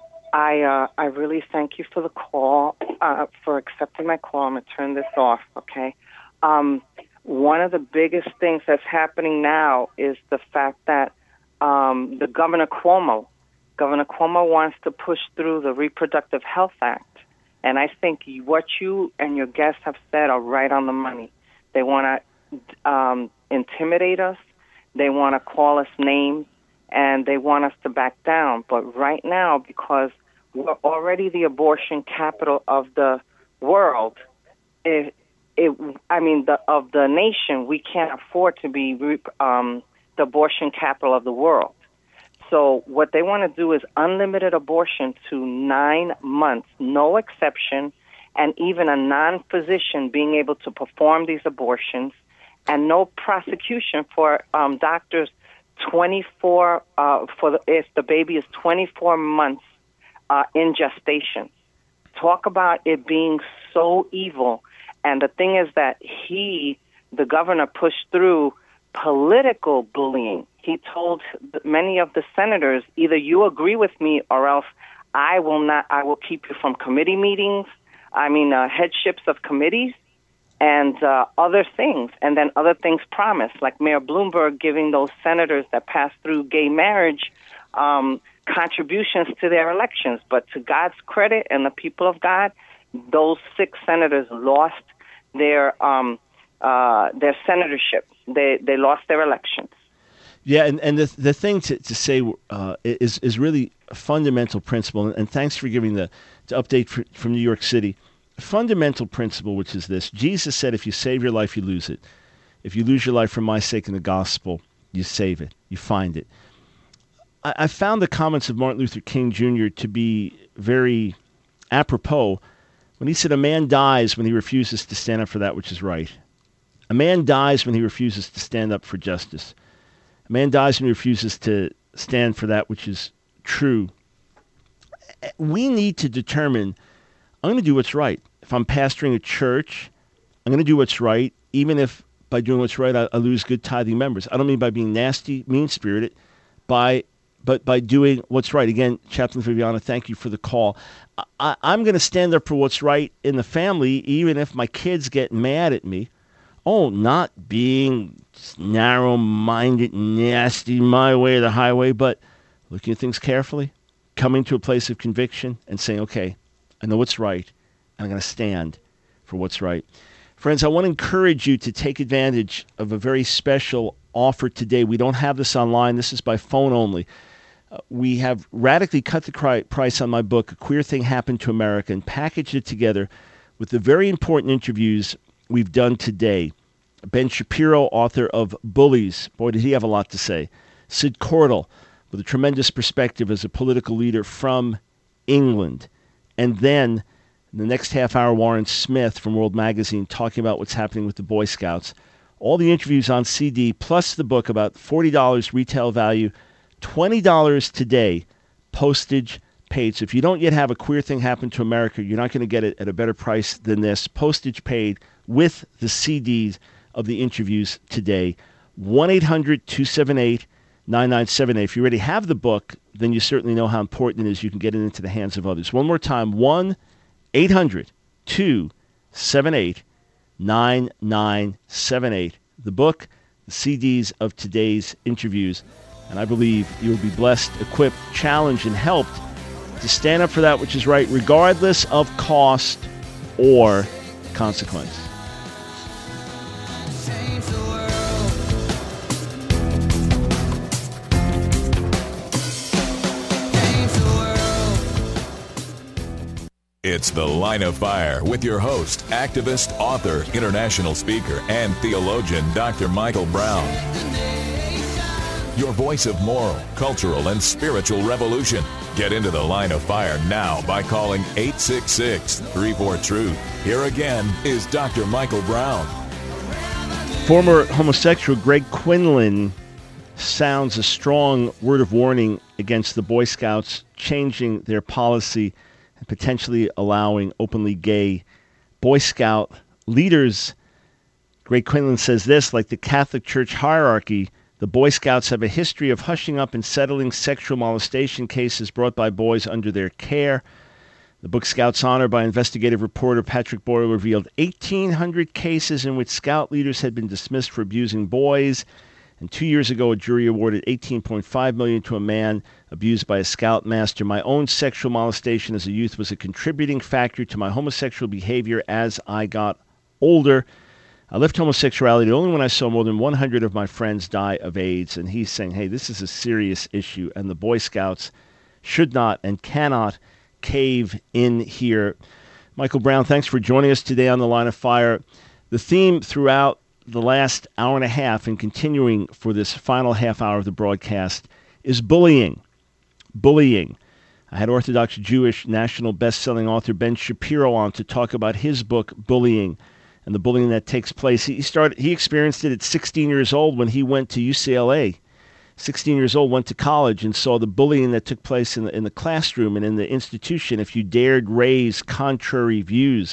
I uh, I really thank you for the call, uh, for accepting my call. I'm going to turn this off, okay? Um, one of the biggest things that's happening now is the fact that um, the Governor Cuomo, Governor Cuomo wants to push through the Reproductive Health Act. And I think what you and your guests have said are right on the money. They want to Um, intimidate us, they want to call us names, and they want us to back down. But right now, because we're already the abortion capital of the world, it, it, I mean, the, of the nation, we can't afford to be um, the abortion capital of the world. So what they want to do is unlimited abortion to nine months, no exception, and even a non-physician being able to perform these abortions, and no prosecution for um, doctors twenty-four uh, for the, if the baby is twenty-four months uh, in gestation. Talk about it being so evil. And the thing is that he, the governor, pushed through political bullying. He told many of the senators, either you agree with me or else I will not. I will keep you from committee meetings. I mean, uh, headships of committees. And uh, other things, and then other things promised, like Mayor Bloomberg giving those senators that passed through gay marriage um, contributions to their elections. But to God's credit and the people of God, those six senators lost their um, uh, their senatorship. They they lost their elections. Yeah, and, and the the thing to, to say uh, is is really a fundamental principle, and thanks for giving the, the update for, from New York City. Fundamental principle, which is this: Jesus said, if you save your life, you lose it. If you lose your life for my sake in the gospel, you save it, you find it. I, I found the comments of Martin Luther King Junior to be very apropos when he said, a man dies when he refuses to stand up for that which is right. A man dies when he refuses to stand up for justice. A man dies when he refuses to stand for that which is true. We need to determine, I'm going to do what's right. If I'm pastoring a church, I'm going to do what's right, even if by doing what's right, I, I lose good tithing members. I don't mean by being nasty, mean-spirited, by but by doing what's right. Again, Chaplain Viviana, thank you for the call. I, I'm going to stand up for what's right in the family, even if my kids get mad at me. Oh, not being narrow-minded, nasty, my way or the highway, but looking at things carefully, coming to a place of conviction and saying, okay, I know what's right, and I'm going to stand for what's right. Friends, I want to encourage you to take advantage of a very special offer today. We don't have this online. This is by phone only. Uh, we have radically cut the cri- price on my book, A Queer Thing Happened to America, and packaged it together with the very important interviews we've done today. Ben Shapiro, author of Bullies. Boy, did he have a lot to say. Sid Cordell, with a tremendous perspective as a political leader from England. And then, in the next half hour, Warren Smith from World Magazine talking about what's happening with the Boy Scouts. All the interviews on C D, plus the book, about forty dollars retail value, twenty dollars today, postage paid. So if you don't yet have A Queer Thing Happened to America, you're not going to get it at a better price than this. Postage paid with the C Ds of the interviews today. one eight hundred two seven eight nine nine seven eight. If you already have the book, then you certainly know how important it is you can get it into the hands of others. One more time, one eight hundred two seven eight nine nine seven eight. The book, the C Ds of today's interviews. And I believe you will be blessed, equipped, challenged, and helped to stand up for that which is right, regardless of cost or consequence. It's The Line of Fire with your host, activist, author, international speaker, and theologian, Doctor Michael Brown. your voice of moral, cultural, and spiritual revolution. Get into the Line of Fire now by calling eight six six, three four, truth. Here again is Doctor Michael Brown. Former homosexual Greg Quinlan sounds a strong word of warning against the Boy Scouts changing their policy and potentially allowing openly gay Boy Scout leaders. Greg Quinlan says this: like the Catholic Church hierarchy, the Boy Scouts have a history of hushing up and settling sexual molestation cases brought by boys under their care. The book Scouts Honor by investigative reporter Patrick Boyle revealed eighteen hundred cases in which Scout leaders had been dismissed for abusing boys. And two years ago, a jury awarded eighteen point five million dollars to a man abused by a Scout master. My own sexual molestation as a youth was a contributing factor to my homosexual behavior as I got older. I left homosexuality only when I saw more than one hundred of my friends die of AIDS. And he's saying, hey, this is a serious issue, and the Boy Scouts should not and cannot cave in here. Michael Brown, thanks for joining us today on The Line of Fire. The theme throughout the last hour and a half and continuing for this final half hour of the broadcast is bullying. Bullying. I had Orthodox Jewish national best-selling author Ben Shapiro on to talk about his book, Bullying, and the bullying that takes place. He started. He experienced it at sixteen years old when he went to U C L A. sixteen years old, went to college and saw the bullying that took place in the, in the classroom and in the institution if you dared raise contrary views.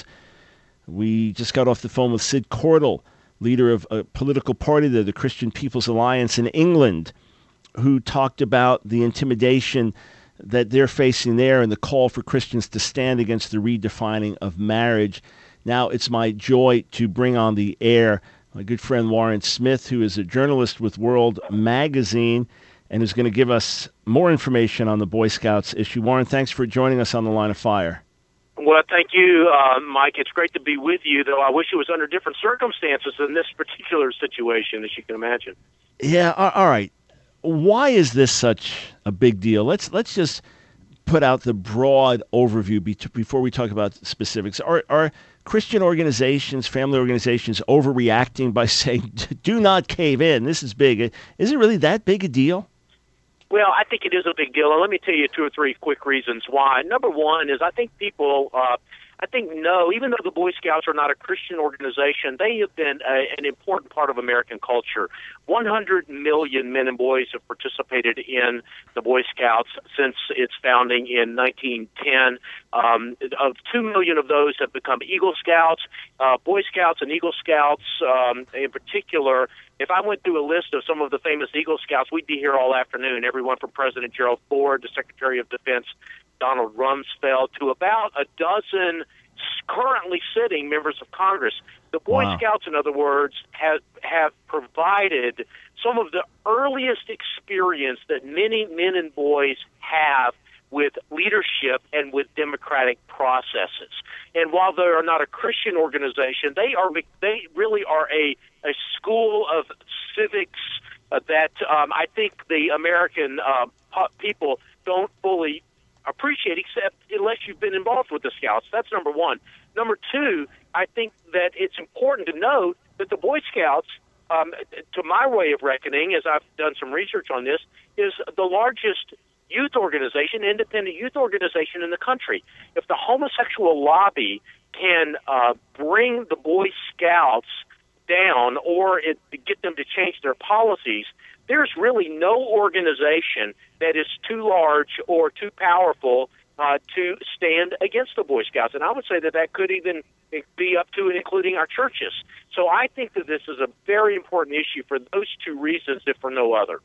We just got off the phone with Sid Cordell, leader of a political party there, the Christian People's Alliance in England, who talked about the intimidation that they're facing there and the call for Christians to stand against the redefining of marriage. Now it's my joy to bring on the air my good friend Warren Smith, who is a journalist with World Magazine and is going to give us more information on the Boy Scouts issue. Warren, thanks for joining us on The Line of Fire. Well, thank you, uh, Mike. It's great to be with you, though I wish it was under different circumstances than this particular situation, as you can imagine. Yeah, all right. Why is this such a big deal? Let's let's just put out the broad overview before we talk about specifics. Are, are Christian organizations, family organizations, overreacting by saying, do not cave in? This is big. Is it really that big a deal? Well, I think it is a big deal, and let me tell you two or three quick reasons why. Number one is I think people, uh, I think, know, even though the Boy Scouts are not a Christian organization, they have been a, an important part of American culture. one hundred million men and boys have participated in the Boy Scouts since its founding in nineteen ten. Um, of two million of those have become Eagle Scouts. Uh, Boy Scouts and Eagle Scouts um, in particular, if I went through a list of some of the famous Eagle Scouts, we'd be here all afternoon, everyone from President Gerald Ford to Secretary of Defense Donald Rumsfeld to about a dozen currently sitting members of Congress. The Boy wow. Scouts, in other words, have, have provided some of the earliest experience that many men and boys have with leadership and with democratic processes. And while they are not a Christian organization, they are they really are a, a school of civics uh, that um, I think the American uh, people don't fully appreciate, except unless you've been involved with the Scouts. That's number one. Number two, I think that it's important to note that the Boy Scouts, um, to my way of reckoning, as I've done some research on this, is the largest youth organization, independent youth organization in the country. If the homosexual lobby can uh, bring the Boy Scouts down or it, get them to change their policies, there's really no organization that is too large or too powerful uh, to stand against the Boy Scouts. And I would say that that could even be up to and including our churches. So I think that this is a very important issue for those two reasons, if for no other.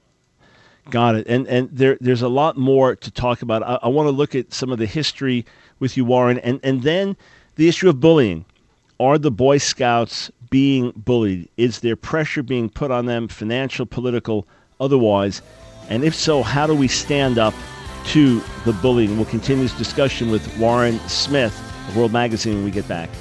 Got it. And and there there's a lot more to talk about. I, I want to look at some of the history with you, Warren, and, and then the issue of bullying. Are the Boy Scouts being bullied? Is there pressure being put on them, financial, political, otherwise? And if so, how do we stand up to the bullying? We'll continue this discussion with Warren Smith of World Magazine when we get back.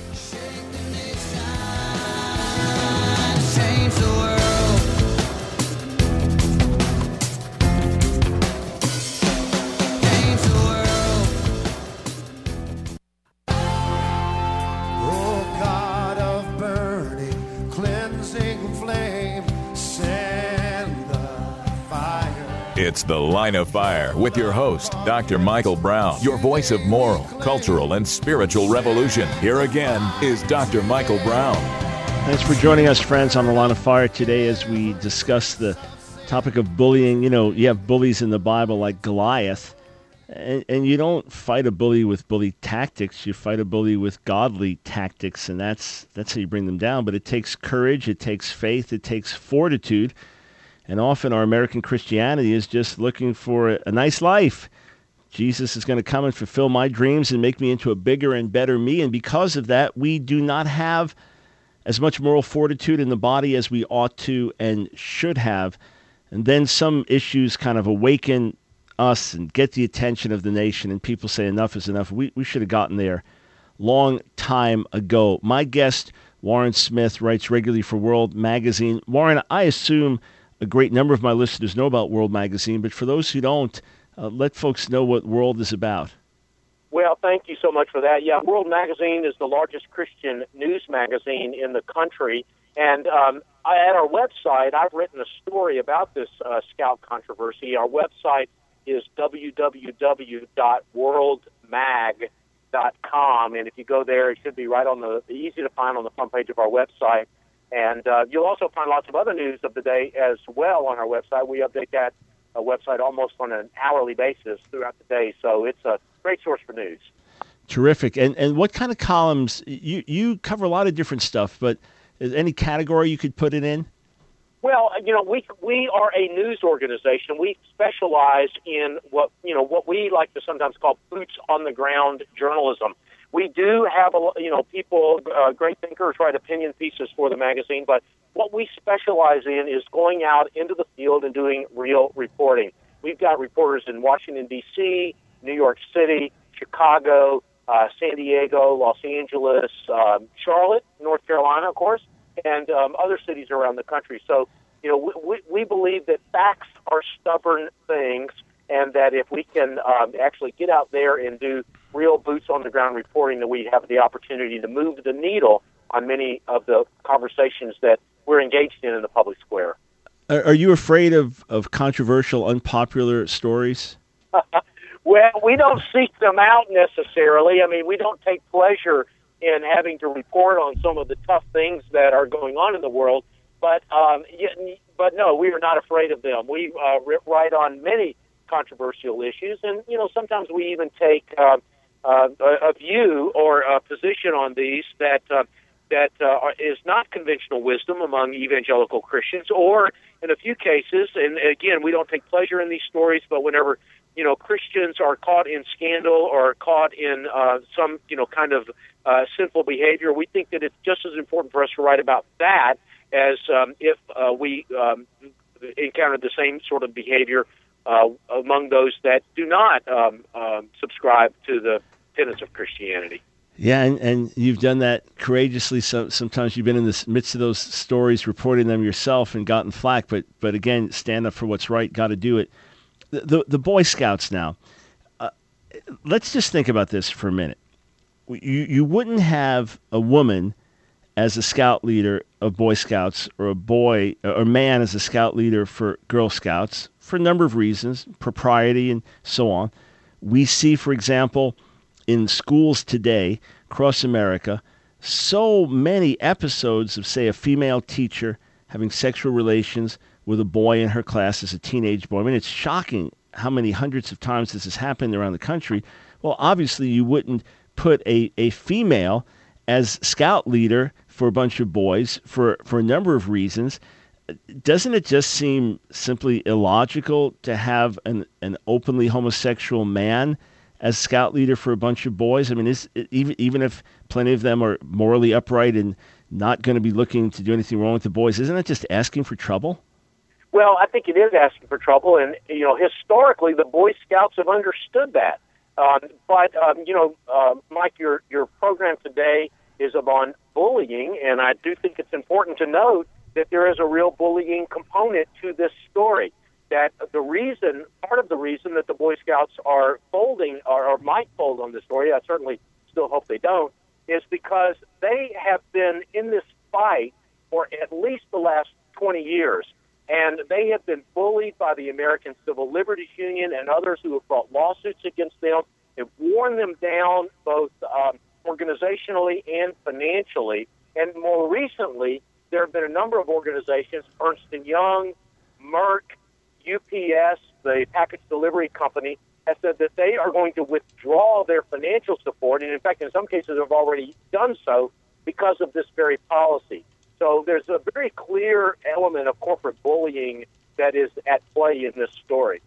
Fire. It's The Line of Fire with your host, Doctor Michael Brown, your voice of moral, cultural, and spiritual revolution. Here again is Doctor Michael Brown. Thanks for joining us, friends, on The Line of Fire today as we discuss the topic of bullying. You know, you have bullies in the Bible like Goliath, and, and you don't fight a bully with bully tactics. You fight a bully with godly tactics, and that's that's how you bring them down. But it takes courage, it takes faith, it takes fortitude. And often our American Christianity is just looking for a, a nice life. Jesus is going to come and fulfill my dreams and make me into a bigger and better me. And because of that, we do not have as much moral fortitude in the body as we ought to and should have. And then some issues kind of awaken us and get the attention of the nation. And people say enough is enough. We, we should have gotten there long time ago. My guest, Warren Smith, writes regularly for World Magazine. Warren, I assume a great number of my listeners know about World Magazine, but for those who don't, uh, let folks know what World is about. Well, thank you so much for that. Yeah, World Magazine is the largest Christian news magazine in the country, and um, I, at our website, I've written a story about this uh, Scout controversy. Our website is w w w dot world mag dot com, and if you go there, it should be right on the easy to find on the front page of our website. And uh, you'll also find lots of other news of the day as well on our website. We update that uh, website almost on an hourly basis throughout the day, so it's a great source for news. Terrific. And and what kind of columns? You, you cover a lot of different stuff, but is any category you could put it in? Well, you know, we we are a news organization. We specialize in what, you know, what we like to sometimes call boots on the ground journalism. We do have, a, you know, people, uh, great thinkers write opinion pieces for the magazine, but what we specialize in is going out into the field and doing real reporting. We've got reporters in Washington, D C, New York City, Chicago, uh, San Diego, Los Angeles, um, Charlotte, North Carolina, of course, and um, other cities around the country. So, you know, we, we believe that facts are stubborn things, and that if we can um, actually get out there and do real boots-on-the-ground reporting, that we have the opportunity to move the needle on many of the conversations that we're engaged in in the public square. Are you afraid of, of controversial, unpopular stories? Well, we don't seek them out necessarily. I mean, we don't take pleasure in having to report on some of the tough things that are going on in the world. But, um, but no, we are not afraid of them. We uh, write on many controversial issues, and, you know, sometimes we even take uh, uh, a view or a position on these that uh, that uh, is not conventional wisdom among evangelical Christians, or in a few cases, and again, we don't take pleasure in these stories, but whenever, you know, Christians are caught in scandal or caught in uh, some, you know, kind of uh, sinful behavior, we think that it's just as important for us to write about that as um, if uh, we um, encounter the same sort of behavior uh, among those that do not um, um, subscribe to the tenets of Christianity. Yeah, and, and you've done that courageously. So sometimes you've been in the midst of those stories, reporting them yourself, and gotten flack. But but again, stand up for what's right. Got to do it. The, the the Boy Scouts now. Uh, let's just think about this for a minute. You you wouldn't have a woman as a scout leader of Boy Scouts, or a boy or man as a scout leader for Girl Scouts, for a number of reasons, propriety and so on. We see, for example, in schools today across America, so many episodes of, say, a female teacher having sexual relations with a boy in her class as a teenage boy. I mean, it's shocking how many hundreds of times this has happened around the country. Well, obviously, you wouldn't put a, a female as scout leader for a bunch of boys for, for a number of reasons. Doesn't it just seem simply illogical to have an, an openly homosexual man as scout leader for a bunch of boys? I mean, is it, even even if plenty of them are morally upright and not going to be looking to do anything wrong with the boys, isn't it just asking for trouble? Well, I think it is asking for trouble, and, you know, historically the Boy Scouts have understood that. Um, but, um, you know, uh, Mike, your, your program today is on bullying, and I do think it's important to note that there is a real bullying component to this story. That the reason, part of the reason that the Boy Scouts are folding, or, or might fold on this story, I certainly still hope they don't, is because they have been in this fight for at least the last twenty years. And they have been bullied by the American Civil Liberties Union and others who have brought lawsuits against them, have worn them down both um, organizationally and financially. And more recently, there have been a number of organizations, Ernst and Young, Merck, U P S, the package delivery company, have said that they are going to withdraw their financial support, and in fact, in some cases have already done so because of this very policy. So there's a very clear element of corporate bullying that is at play in this story.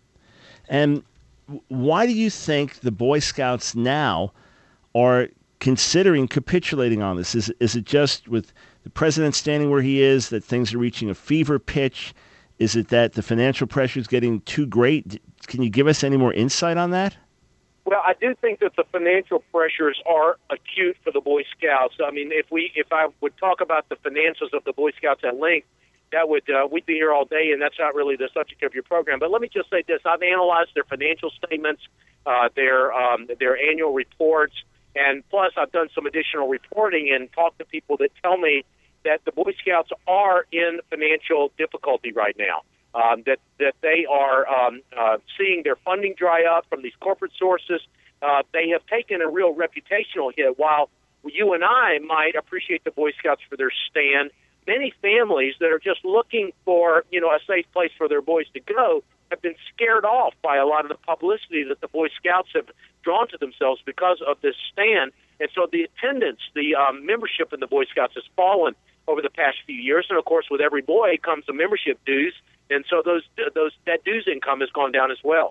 And why do you think the Boy Scouts now are considering capitulating on this? Is, is it just with the president standing where he is that things are reaching a fever pitch? Is it that the financial pressure is getting too great? Can you give us any more insight on that? Well, I do think that the financial pressures are acute for the Boy Scouts. I mean, if we, if I would talk about the finances of the Boy Scouts at length, that would uh, we'd be here all day, and that's not really the subject of your program. But let me just say this: I've analyzed their financial statements, uh, their um, their annual reports, and plus I've done some additional reporting and talked to people that tell me that the Boy Scouts are in financial difficulty right now. Um, that that they are um, uh, seeing their funding dry up from these corporate sources. Uh, they have taken a real reputational hit. While you and I might appreciate the Boy Scouts for their stand, many families that are just looking for, you know, a safe place for their boys to go have been scared off by a lot of the publicity that the Boy Scouts have drawn to themselves because of this stand. And so the attendance, the um, membership in the Boy Scouts has fallen over the past few years. And, of course, with every boy comes a membership dues. And so those those that dues income has gone down as well.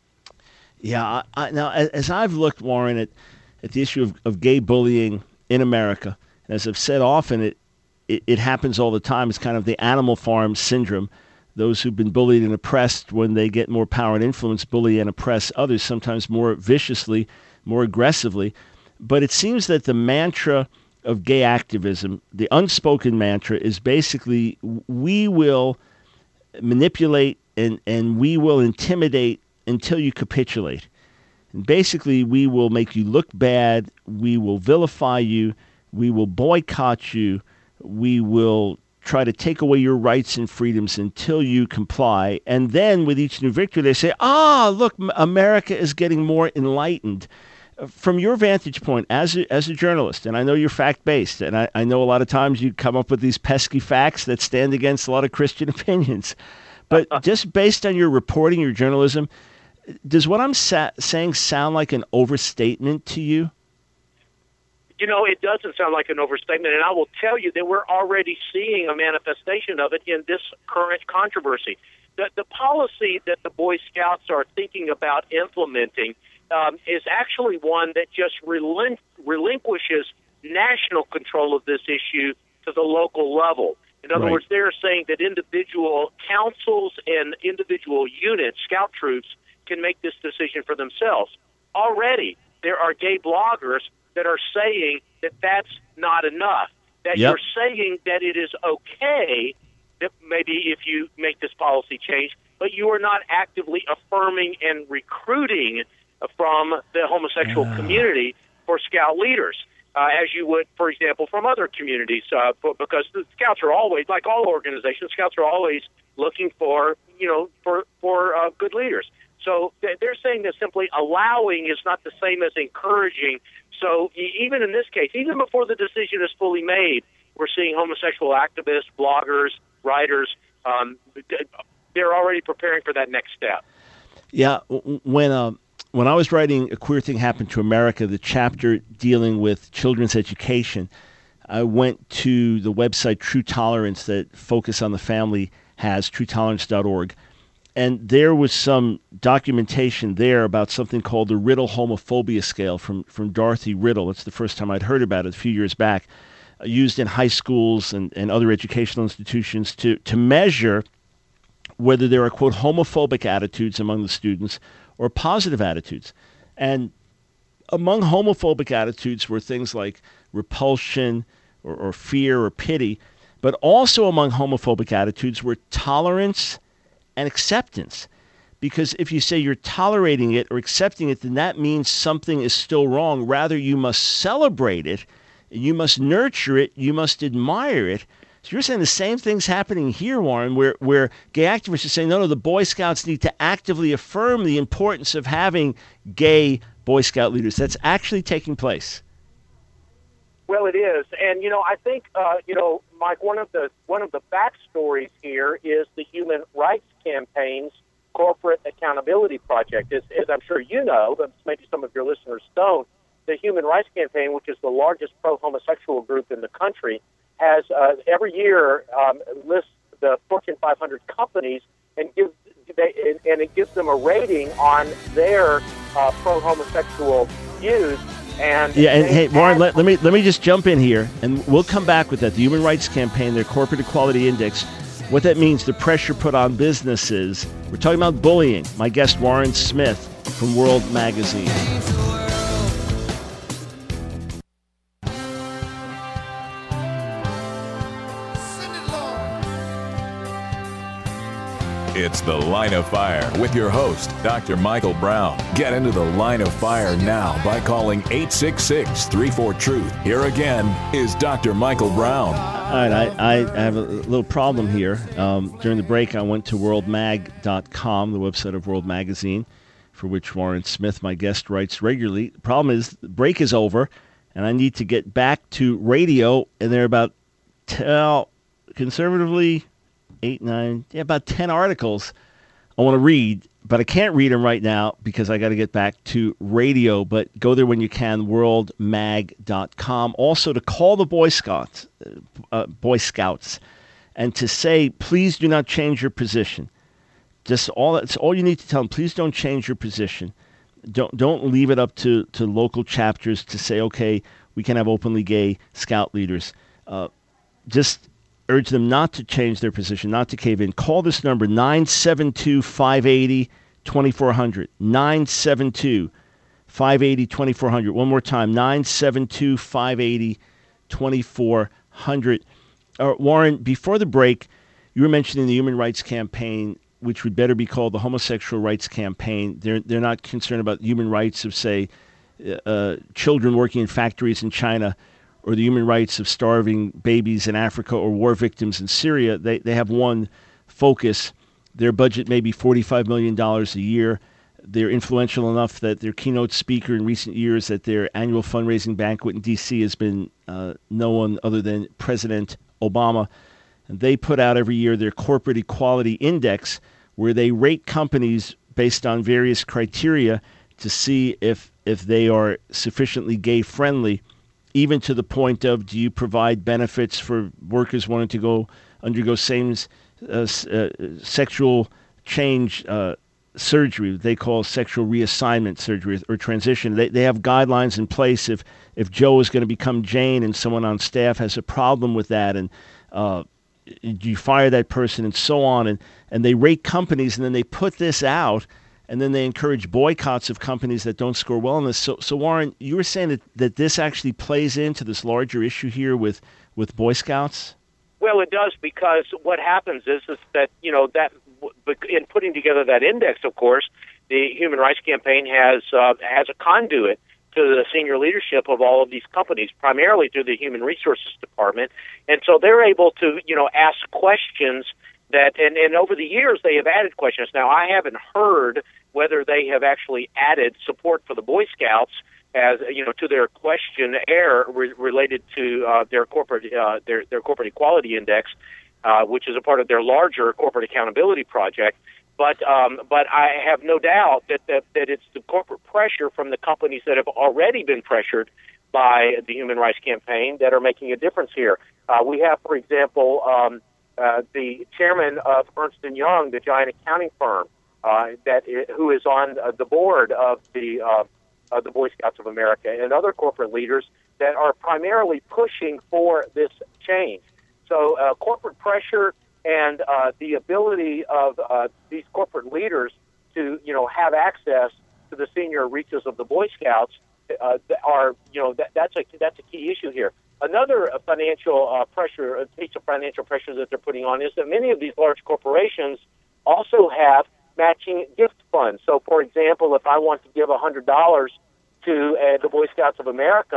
Yeah. I, I, now, as I've looked, Warren, at, at the issue of, of gay bullying in America, as I've said often, it, it, it happens all the time. It's kind of the Animal Farm syndrome. Those who've been bullied and oppressed, when they get more power and influence, bully and oppress others, sometimes more viciously, more aggressively. But it seems that the mantra of gay activism, the unspoken mantra, is basically we will manipulate and, and we will intimidate until you capitulate. And basically, we will make you look bad, we will vilify you, we will boycott you, we will try to take away your rights and freedoms until you comply. And then with each new victory, they say, ah, look, America is getting more enlightened. From your vantage point as a, as a journalist, and I know you're fact-based, and I, I know a lot of times you come up with these pesky facts that stand against a lot of Christian opinions, but just based on your reporting, your journalism, does what I'm sa- saying sound like an overstatement to you? You know, it doesn't sound like an overstatement, and I will tell you that we're already seeing a manifestation of it in this current controversy. The, the policy that the Boy Scouts are thinking about implementing Um, is actually one that just relin- relinquishes national control of this issue to the local level. In other right. words, they're saying that individual councils and individual units, scout troops, can make this decision for themselves. Already, there are gay bloggers that are saying that that's not enough, that yep. you're saying that it is okay that maybe if you make this policy change, but you are not actively affirming and recruiting from the homosexual uh. community for scout leaders, uh, as you would, for example, from other communities, uh, because the scouts are always, like all organizations, scouts are always looking for, you know, for, for uh, good leaders. So they're saying that simply allowing is not the same as encouraging. So even in this case, even before the decision is fully made, we're seeing homosexual activists, bloggers, writers, um, they're already preparing for that next step. Yeah, when uh, when I was writing A Queer Thing Happened to America, the chapter dealing with children's education, I went to the website True Tolerance that Focus on the Family has, true tolerance dot org. And there was some documentation there about something called the Riddle Homophobia Scale from, from Dorothy Riddle. It's the first time I'd heard about it a few years back, uh, used in high schools and, and other educational institutions to, to measure whether there are, quote, homophobic attitudes among the students or positive attitudes. And among homophobic attitudes were things like repulsion or, or fear or pity, but also among homophobic attitudes were tolerance and acceptance. Because if you say you're tolerating it or accepting it, then that means something is still wrong. Rather, you must celebrate it, you must nurture it, you must admire it, So you're saying the same thing's happening here, Warren, where, where gay activists are saying, no, no, the Boy Scouts need to actively affirm the importance of having gay Boy Scout leaders. That's actually taking place. Well, it is, and you know, I think uh, you know, Mike. One of the one of the backstories here is the Human Rights Campaign's Corporate Accountability Project. As, as I'm sure you know, but maybe some of your listeners don't, the Human Rights Campaign, which is the largest pro-homosexual group in the country, has uh, every year um, lists the Fortune five hundred companies and gives they, and, and it gives them a rating on their uh, pro-homosexual views. And yeah, and hey, Warren, let, let me let me just jump in here, and we'll come back with that. The Human Rights Campaign, their Corporate Equality Index, what that means, the pressure put on businesses. We're talking about bullying. My guest, Warren Smith from World Magazine. It's The Line of Fire with your host, Doctor Michael Brown. Get into the Line of Fire now by calling eight six six, three four, truth. Here again is Doctor Michael Brown. All right, I, I have a little problem here. Um, during the break, I went to world mag dot com, the website of World Magazine, for which Warren Smith, my guest, writes regularly. The problem is the break is over, and I need to get back to radio, and there are about, tell, conservatively, eight, nine, yeah, about ten articles I want to read, but I can't read them right now because I got to get back to radio. But go there when you can, world mag dot com. Also, to call the Boy Scouts, uh, Boy Scouts, and to say, please do not change your position. Just all that's all you need to tell them. Please don't change your position. Don't don't leave it up to, to local chapters to say, okay, we can have openly gay scout leaders. Uh, just urge them not to change their position, not to cave in. Call this number, nine seven two, five eight zero, two four zero zero, nine seven two, five eight zero, two four zero zero. One more time, nine seven two, five eight zero, two four zero zero. Uh, Warren, before the break, you were mentioning the Human Rights Campaign, which would better be called the Homosexual Rights Campaign. They're, they're not concerned about human rights of, say, uh, children working in factories in China, or the human rights of starving babies in Africa or war victims in Syria. They they have one focus. Their budget may be forty-five million dollars a year. They're influential enough that their keynote speaker in recent years at their annual fundraising banquet in D C has been uh, no one other than President Obama. And they put out every year their Corporate Equality Index, where they rate companies based on various criteria to see if if they are sufficiently gay-friendly, even to the point of, do you provide benefits for workers wanting to go undergo same uh, uh, sexual change uh, surgery? They call sexual reassignment surgery or transition. They they have guidelines in place if if Joe is going to become Jane and someone on staff has a problem with that, and uh, you fire that person and so on. And, and they rate companies, and then they put this out, and then they encourage boycotts of companies that don't score well in this. So, so Warren, you were saying that, that this actually plays into this larger issue here with, with Boy Scouts? Well, it does, because what happens is, is that, you know, that in putting together that index, of course, the Human Rights Campaign has uh, has a conduit to the senior leadership of all of these companies, primarily through the Human Resources Department. And so they're able to, you know, ask questions that, and, and over the years they have added questions. Now, I haven't heard whether they have actually added support for the Boy Scouts as, you know, to their questionnaire re- related to uh, their corporate uh, their their corporate equality index, uh, which is a part of their larger corporate accountability project. But um, but I have no doubt that, that that it's the corporate pressure from the companies that have already been pressured by the Human Rights Campaign that are making a difference here. Uh, we have, for example, um, uh, the chairman of Ernst and Young, the giant accounting firm, uh, that is, who is on uh, the board of the uh, of the Boy Scouts of America, and other corporate leaders that are primarily pushing for this change. So uh, corporate pressure and uh, the ability of uh, these corporate leaders to, you know, have access to the senior reaches of the Boy Scouts uh, are, you know, that, that's a that's a key issue here. Another uh, financial uh, pressure, a piece of financial pressure that they're putting on is that many of these large corporations also have matching gift funds. So, for example, if I want to give one hundred dollars to uh, the Boy Scouts of America,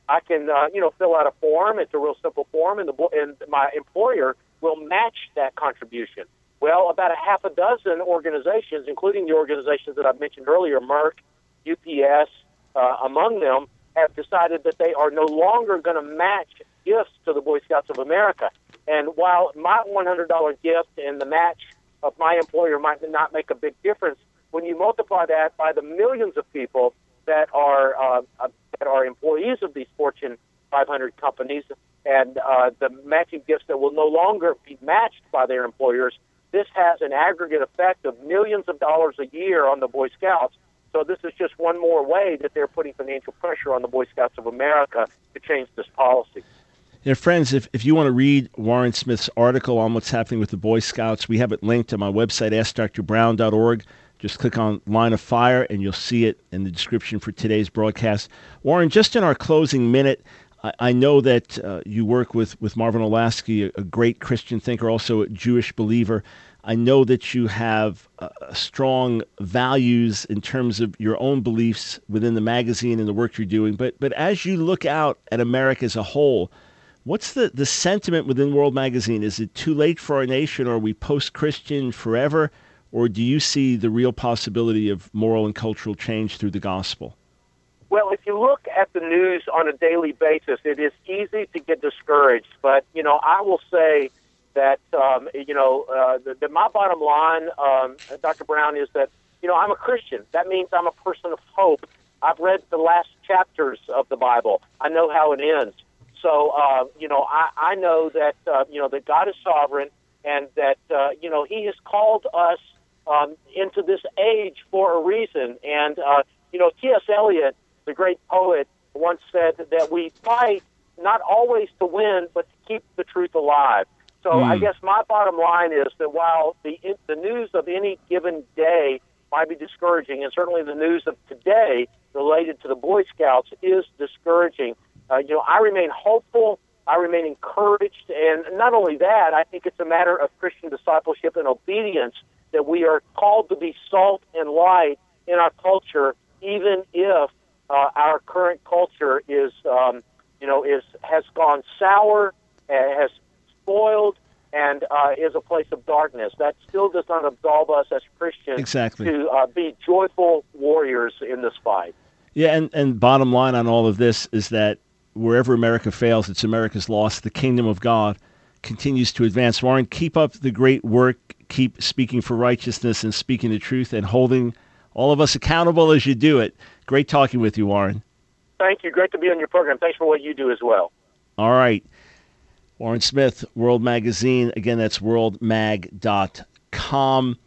I can, uh, you know, fill out a form. It's a real simple form, and, the, and my employer will match that contribution. Well, about a half a dozen organizations, including the organizations that I've mentioned earlier, Merck, U P S, uh, among them, have decided that they are no longer going to match gifts to the Boy Scouts of America. And while my one hundred dollars gift and the match of my employer might not make a big difference, when you multiply that by the millions of people that are uh, uh, that are employees of these Fortune five hundred companies, and uh, the matching gifts that will no longer be matched by their employers, this has an aggregate effect of millions of dollars a year on the Boy Scouts. So this is just one more way that they're putting financial pressure on the Boy Scouts of America to change this policy. Yeah, friends, if, if you want to read Warren Smith's article on what's happening with the Boy Scouts, we have it linked on my website, ask dr brown dot org. Just click on Line of Fire, and you'll see it in the description for today's broadcast. Warren, just in our closing minute, I, I know that uh, you work with, with Marvin Olasky, a, a great Christian thinker, also a Jewish believer. I know that you have uh, strong values in terms of your own beliefs within the magazine and the work you're doing. But but as you look out at America as a whole, what's the, the sentiment within World Magazine? Is it too late for our nation? Or are we post-Christian forever? Or do you see the real possibility of moral and cultural change through the gospel? Well, if you look at the news on a daily basis, it is easy to get discouraged. But, you know, I will say that, um, you know, uh, the, the, my bottom line, um, Doctor Brown, is that, you know, I'm a Christian. That means I'm a person of hope. I've read the last chapters of the Bible. I know how it ends. So, uh, you know, I, I know that, uh, you know, that God is sovereign, and that, uh, you know, he has called us um, into this age for a reason. And, uh, you know, T S Eliot, the great poet, once said that we fight not always to win, but to keep the truth alive. So mm. I guess my bottom line is that while the the news of any given day might be discouraging, and certainly the news of today related to the Boy Scouts is discouraging, uh, you know, I remain hopeful, I remain encouraged, and not only that, I think it's a matter of Christian discipleship and obedience that we are called to be salt and light in our culture, even if uh, our current culture is, um, you know, is has gone sour, uh, has spoiled, and uh, is a place of darkness. That still does not absolve us as Christians exactly. to uh, be joyful warriors in this fight. Yeah, and, and bottom line on all of this is that wherever America fails, it's America's loss. The kingdom of God continues to advance. Warren, keep up the great work. Keep speaking for righteousness and speaking the truth and holding all of us accountable as you do it. Great talking with you, Warren. Thank you. Great to be on your program. Thanks for what you do as well. All right. Warren Smith, World Magazine. Again, that's world mag dot com.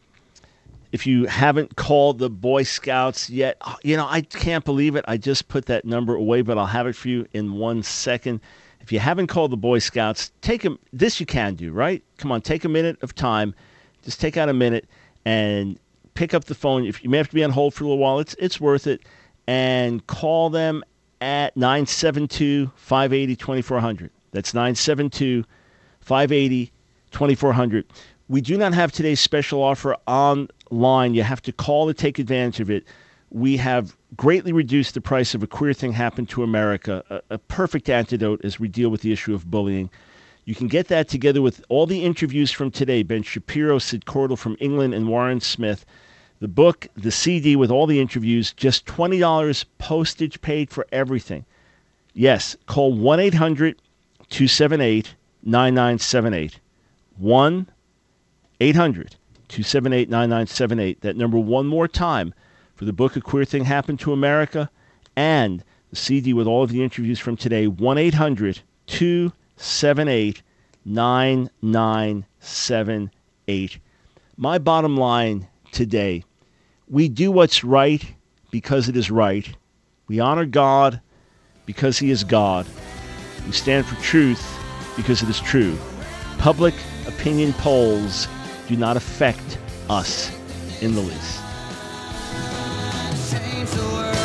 If you haven't called the Boy Scouts yet, you know, I can't believe it. I just put that number away, but I'll have it for you in one second. If you haven't called the Boy Scouts, take a, this you can do, right? Come on, take a minute of time. Just take out a minute and pick up the phone. If you may have to be on hold for a little while, it's it's worth it. And call them at nine seven two, five eight zero, two four zero zero. That's nine seven two, five eight zero, two four zero zero. We do not have today's special offer online. You have to call to take advantage of it. We have greatly reduced the price of A Queer Thing Happened to America, a, a perfect antidote as we deal with the issue of bullying. You can get that together with all the interviews from today, Ben Shapiro, Sid Cordell from England, and Warren Smith. The book, the C D with all the interviews, just twenty dollars, postage paid for everything. Yes, call one eight hundred, two seven eight, nine nine seven eight. one eight hundred, two seven eight, nine nine seven eight. That number one more time for the book A Queer Thing Happened to America and the C D with all of the interviews from today, one eight hundred, two seven eight, nine nine seven eight. My bottom line today, we do what's right because it is right. We honor God because he is God. We stand for truth because it is true. Public opinion polls do not affect us in the least. Change the world.